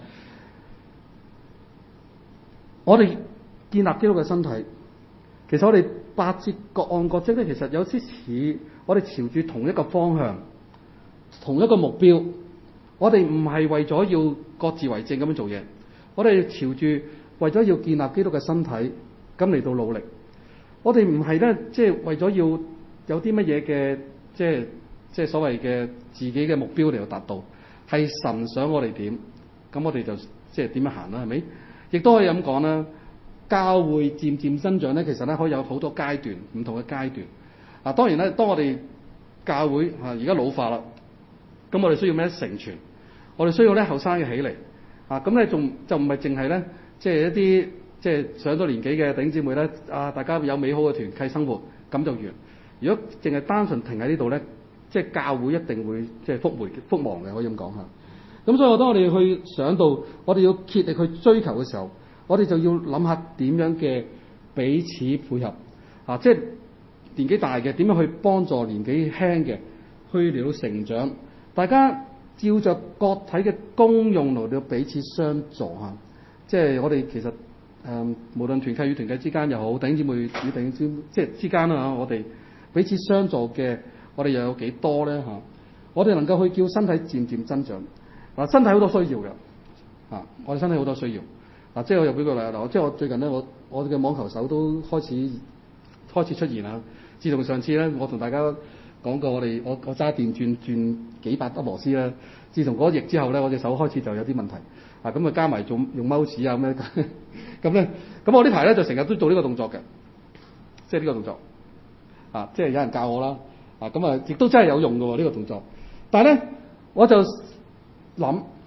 我哋建立基督嘅身體，其實我哋八節各按各職咧，其實有啲似我哋朝住同一個方向、同一個目標。我哋唔係為咗要各自為政咁樣做嘢，我哋朝住為咗要建立基督嘅身體咁嚟到努力。我哋唔係咧，即係為咗要有啲乜嘢嘅，即係所謂嘅自己嘅目標嚟到達到，係神想我哋點，咁我哋就即係點樣行啦，係咪？亦都可以咁講啦。教會漸漸增長咧，其實咧可以有好多階段，唔同嘅階段。嗱，當然咧，當我哋教會而家老化啦，咁我哋需要咩？成全。我哋需要咧後生嘅起嚟咁咧就唔係淨係咧，即係一啲即係上咗年紀嘅弟兄姊妹咧大家有美好嘅團契生活咁就完。如果淨係單純停喺呢度咧，即係教會一定會即係覆亡嘅，可以咁講下。咁所以當我哋去想到我哋要竭力去追求嘅時候，我哋就要諗下點樣嘅彼此配合即係年紀大嘅點樣去幫助年紀輕嘅去嚟到成長，大家照着各體嘅功用嚟到彼此相助即係我哋其實無論團契與團契之間又好，弟兄姊妹與弟兄姊妹即係之間啦我哋彼此相助嘅，我哋又有幾多咧我哋能夠去叫身體漸漸增長身體好多需要嘅我哋身體好多需要即係我又舉個例即係我最近咧，我嘅網球手都開始出現啦。自從上次咧，我同大家講過我揸電轉幾百粒螺絲啦。自從嗰役之後咧，我隻手開始就有啲問題咁啊加埋用 mouse 咁咧，咁我呢排咧就成日都做呢個動作嘅，即係呢個動作即係有人教我啦咁亦都真係有用嘅喎呢個動作。但係咧，我就諗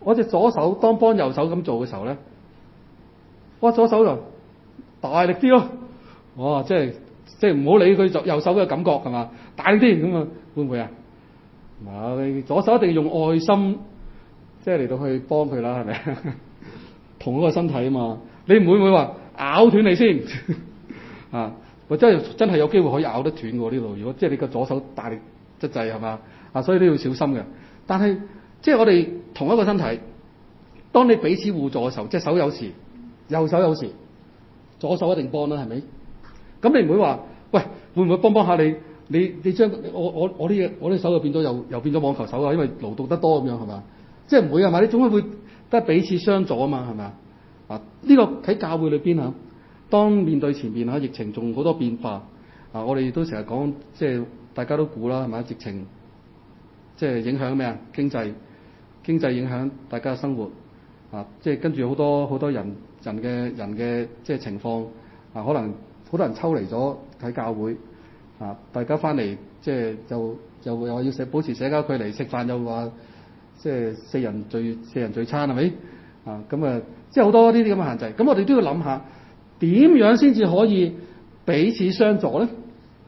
我隻左手當幫右手咁做嘅時候咧，我左手就大力啲咯。哇！即係唔好理佢右手嘅感覺係嘛？大力啲咁啊，會唔會啊？你左手一定要用愛心，即係嚟到去幫佢啦，係咪？同一個身體啊嘛，你唔會話咬斷你先啊？或者真係有機會可以咬得斷喎呢度。如果即係你個左手大力得滯係嘛？所以都要小心嘅。但係即係我哋同一個身體，當你彼此互助嘅時候，隻手有時，右手有時，左手一定幫啦，係咪？咁你唔會話，喂，會唔會幫下你？你將我啲手就變咗又變咗網球手啊？因為勞動得多咁樣係嘛？即係唔會係嘛？你總係會得彼此相助啊嘛，係咪啊？呢個喺教會裏邊嚇，當面對前面嚇疫情仲好多變化我哋都成日講，即係大家都估啦，係咪？疫情即係影響咩啊？經濟影響大家嘅生活即係跟住好多人嘅即係情況可能好多人抽離咗喺教會大家翻嚟即係就話要保持社交距離，食飯又話即係四人聚餐係咪咁即係好多呢啲咁嘅限制。咁我哋都要諗下點樣先至可以彼此相助咧？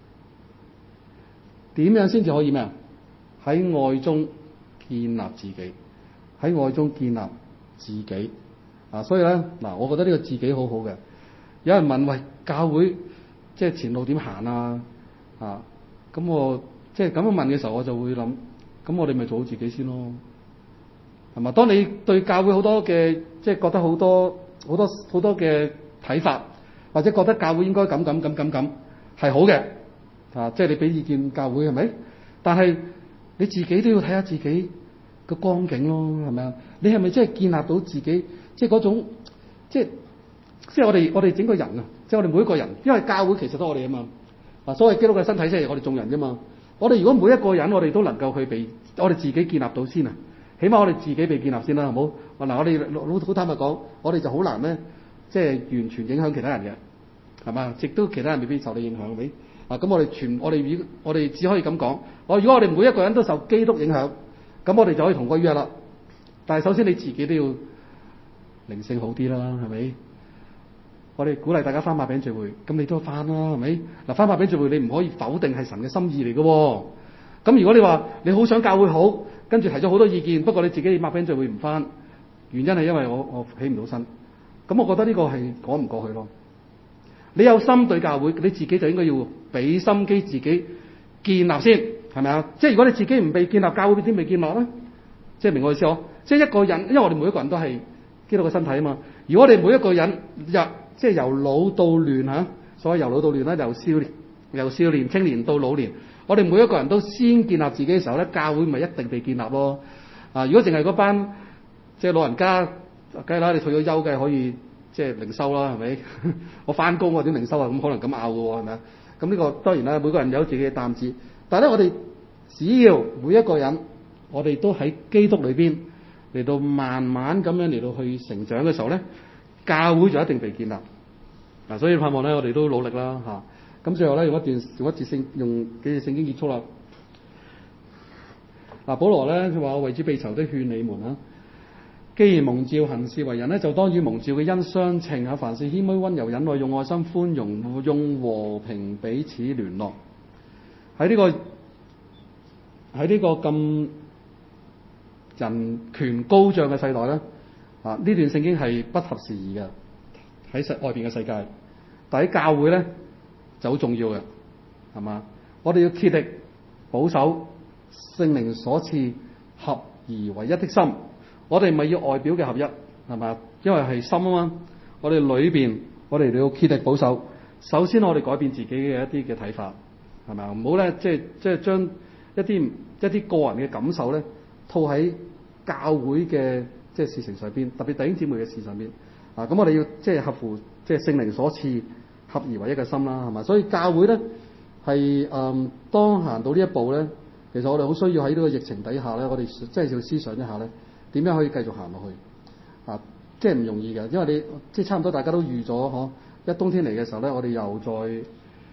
點樣先至可以咩啊？喺愛中建立自己，喺愛中建立自己所以咧我覺得呢個自己好好嘅。有人問，喂，教會即係前路點行咁我即係咁樣問嘅時候，我就會諗，咁我哋咪做好自己先咯，係嘛？當你對教會好多嘅即係覺得好多嘅睇法，或者覺得教會應該咁係好嘅即係你俾意見教會係咪？但係你自己都要睇下自己個光景咯，係咪啊？你係咪真係建立到自己即係嗰種即係我哋整個人即係我哋每一個人，因為教會其實都係我哋啊嘛。所謂基督嘅身體即係我哋眾人啫嘛。我哋如果每一個人我哋都能夠去被我哋自己建立到先起碼我哋自己被建立先啦，好冇？我哋好坦白講，我哋就好難咧，即係完全影響其他人嘅，係嘛？亦都其他人未必受你影響，係咪？咁我哋只可以咁講。如果我哋每一個人都受基督影響，咁我哋就可以同歸於一啦。但係首先你自己都要靈性好啲啦，係咪？我哋鼓勵大家返擘餅聚會，咁你都返啦，係咪？返擘餅聚會你唔可以否定係神嘅心意嚟嘅喎。咁如果你話你好想教會好，跟住提咗好多意見，不過你自己擘餅聚會唔返，原因係因為我起唔到身。咁我覺得呢個係講唔過去咯。你有心對教會，你自己就應該要俾心機自己建立先，係咪啊？即係如果你自己唔被建立，教會點被建立咧？即係明我意思嗬？即係一個人，因為我哋每一個人都係基督嘅身體啊嘛。如果我哋每一個人即係由老到嫩所謂由老到嫩咧，由少年、青年到老年，我哋每一個人都先建立自己嘅時候咧，教會咪一定被建立咯。如果淨係嗰班即係老人家，梗係啦，你退咗休梗係可以即係靈修啦，係咪？我翻工我點靈修啊？咁可能咁拗嘅喎，係咪啊？咁呢個當然啦，每個人有自己嘅擔子，但係咧，我哋只要每一個人，我哋都喺基督裏邊嚟到慢慢咁樣嚟到去成長嘅時候咧，教會就一定被建立。所以盼望咧，我哋都努力啦咁最後咧，用幾節聖經結束啦。保羅咧佢話：我為主被囚的勸你們既然蒙召行事為人咧，就當與蒙召嘅恩相稱凡事謙虛溫柔忍耐，用愛心寬容，用和平彼此聯絡。喺呢個咁人權高漲嘅世代咧，呢段聖經係不合時宜嘅，喺外邊嘅世界，但喺教會咧就好重要嘅，係嘛？我哋要竭力保守聖靈所賜合而為一的心。我哋咪要外表嘅合一，係嘛？因為係心啊嘛。我哋裏邊，我哋要竭力保守。首先，我哋改變自己嘅一啲嘅睇法，係咪啊？唔好咧，即係將一啲個人嘅感受咧，套喺教會嘅即係事情上邊，特別弟兄姊妹嘅事上邊。咁我哋要即係合乎即係聖靈所賜合而為一嘅心啦，係嘛？所以教會咧係當行到呢一步咧，其實我哋好需要喺呢個疫情底下咧，我哋真係要思想一下咧。點樣可以繼續行落去即係唔容易嘅，因為你即係差唔多大家都預咗一冬天嚟嘅時候咧，我哋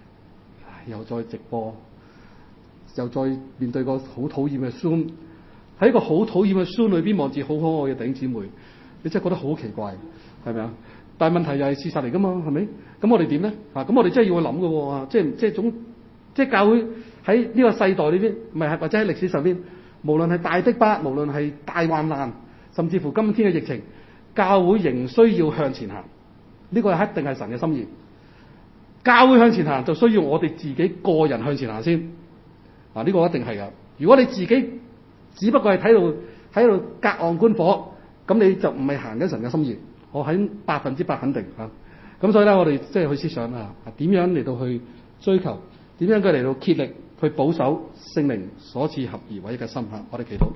又再直播，又再面對個好討厭嘅 Zoom， 喺一個好討厭嘅孫裏邊望住好可愛嘅弟兄姊妹，你真係覺得好奇怪，係咪啊？但係問題又係事實嚟㗎嘛，係咪？咁我哋點咧？咁我哋真係要去諗㗎喎，即係教會喺呢個世代裏邊，唔係或者喺歷史上邊，無論係大逼迫，無論係大患難，甚至乎今天嘅疫情，教會仍需要向前行。呢個係一定係神嘅心意。教會向前行，就需要我哋自己個人向前行先。呢個一定係㗎。如果你自己只不過係喺度隔岸觀火，咁你就唔係行緊神嘅心意。我喺100%肯定嚇。咁所以咧，我哋即係去思想點樣嚟到去追求，點樣嘅嚟到竭力去保守聖靈所賜合而為一嘅心嚇。我哋祈禱。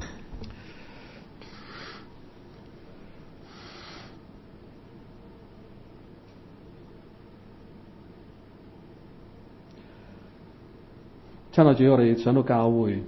親愛主，我哋想到教會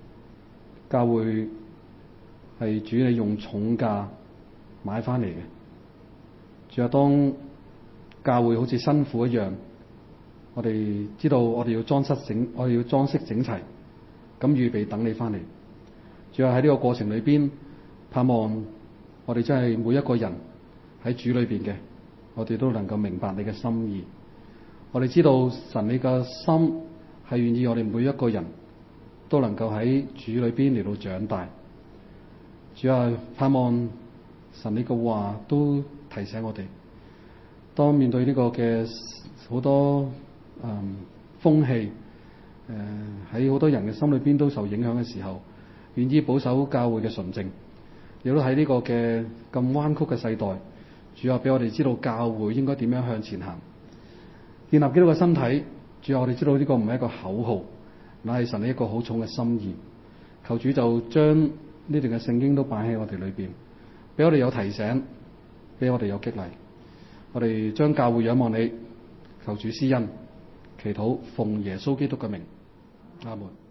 係主你用重價買翻嚟嘅。主啊，當教會好似新婦一樣，我哋知道我哋要裝飾整齊，咁預備等你翻嚟。主啊，喺呢個過程裏邊，盼望我哋真係每一個人喺主裏邊嘅，我哋都能夠明白你嘅心意。我哋知道神你嘅心係願意我哋每一個人都能夠喺主裏邊嚟到長大。主啊，盼望神你嘅話都提醒我哋，當面對呢個嘅好多風氣，喺好多人嘅心裏邊都受影響嘅時候，願意保守教會嘅純正。亦都喺呢個嘅咁彎曲嘅世代，主啊，俾我哋知道教會應該點樣向前行，建立基督嘅身體。主啊，我哋知道呢個唔係一個口號，乃係神一個好重嘅心意。求主就將呢段嘅聖經都擺喺我哋裏邊，俾我哋有提醒，俾我哋有激勵。我哋將教會仰望你，求主施恩，祈禱奉耶穌基督嘅名，阿門。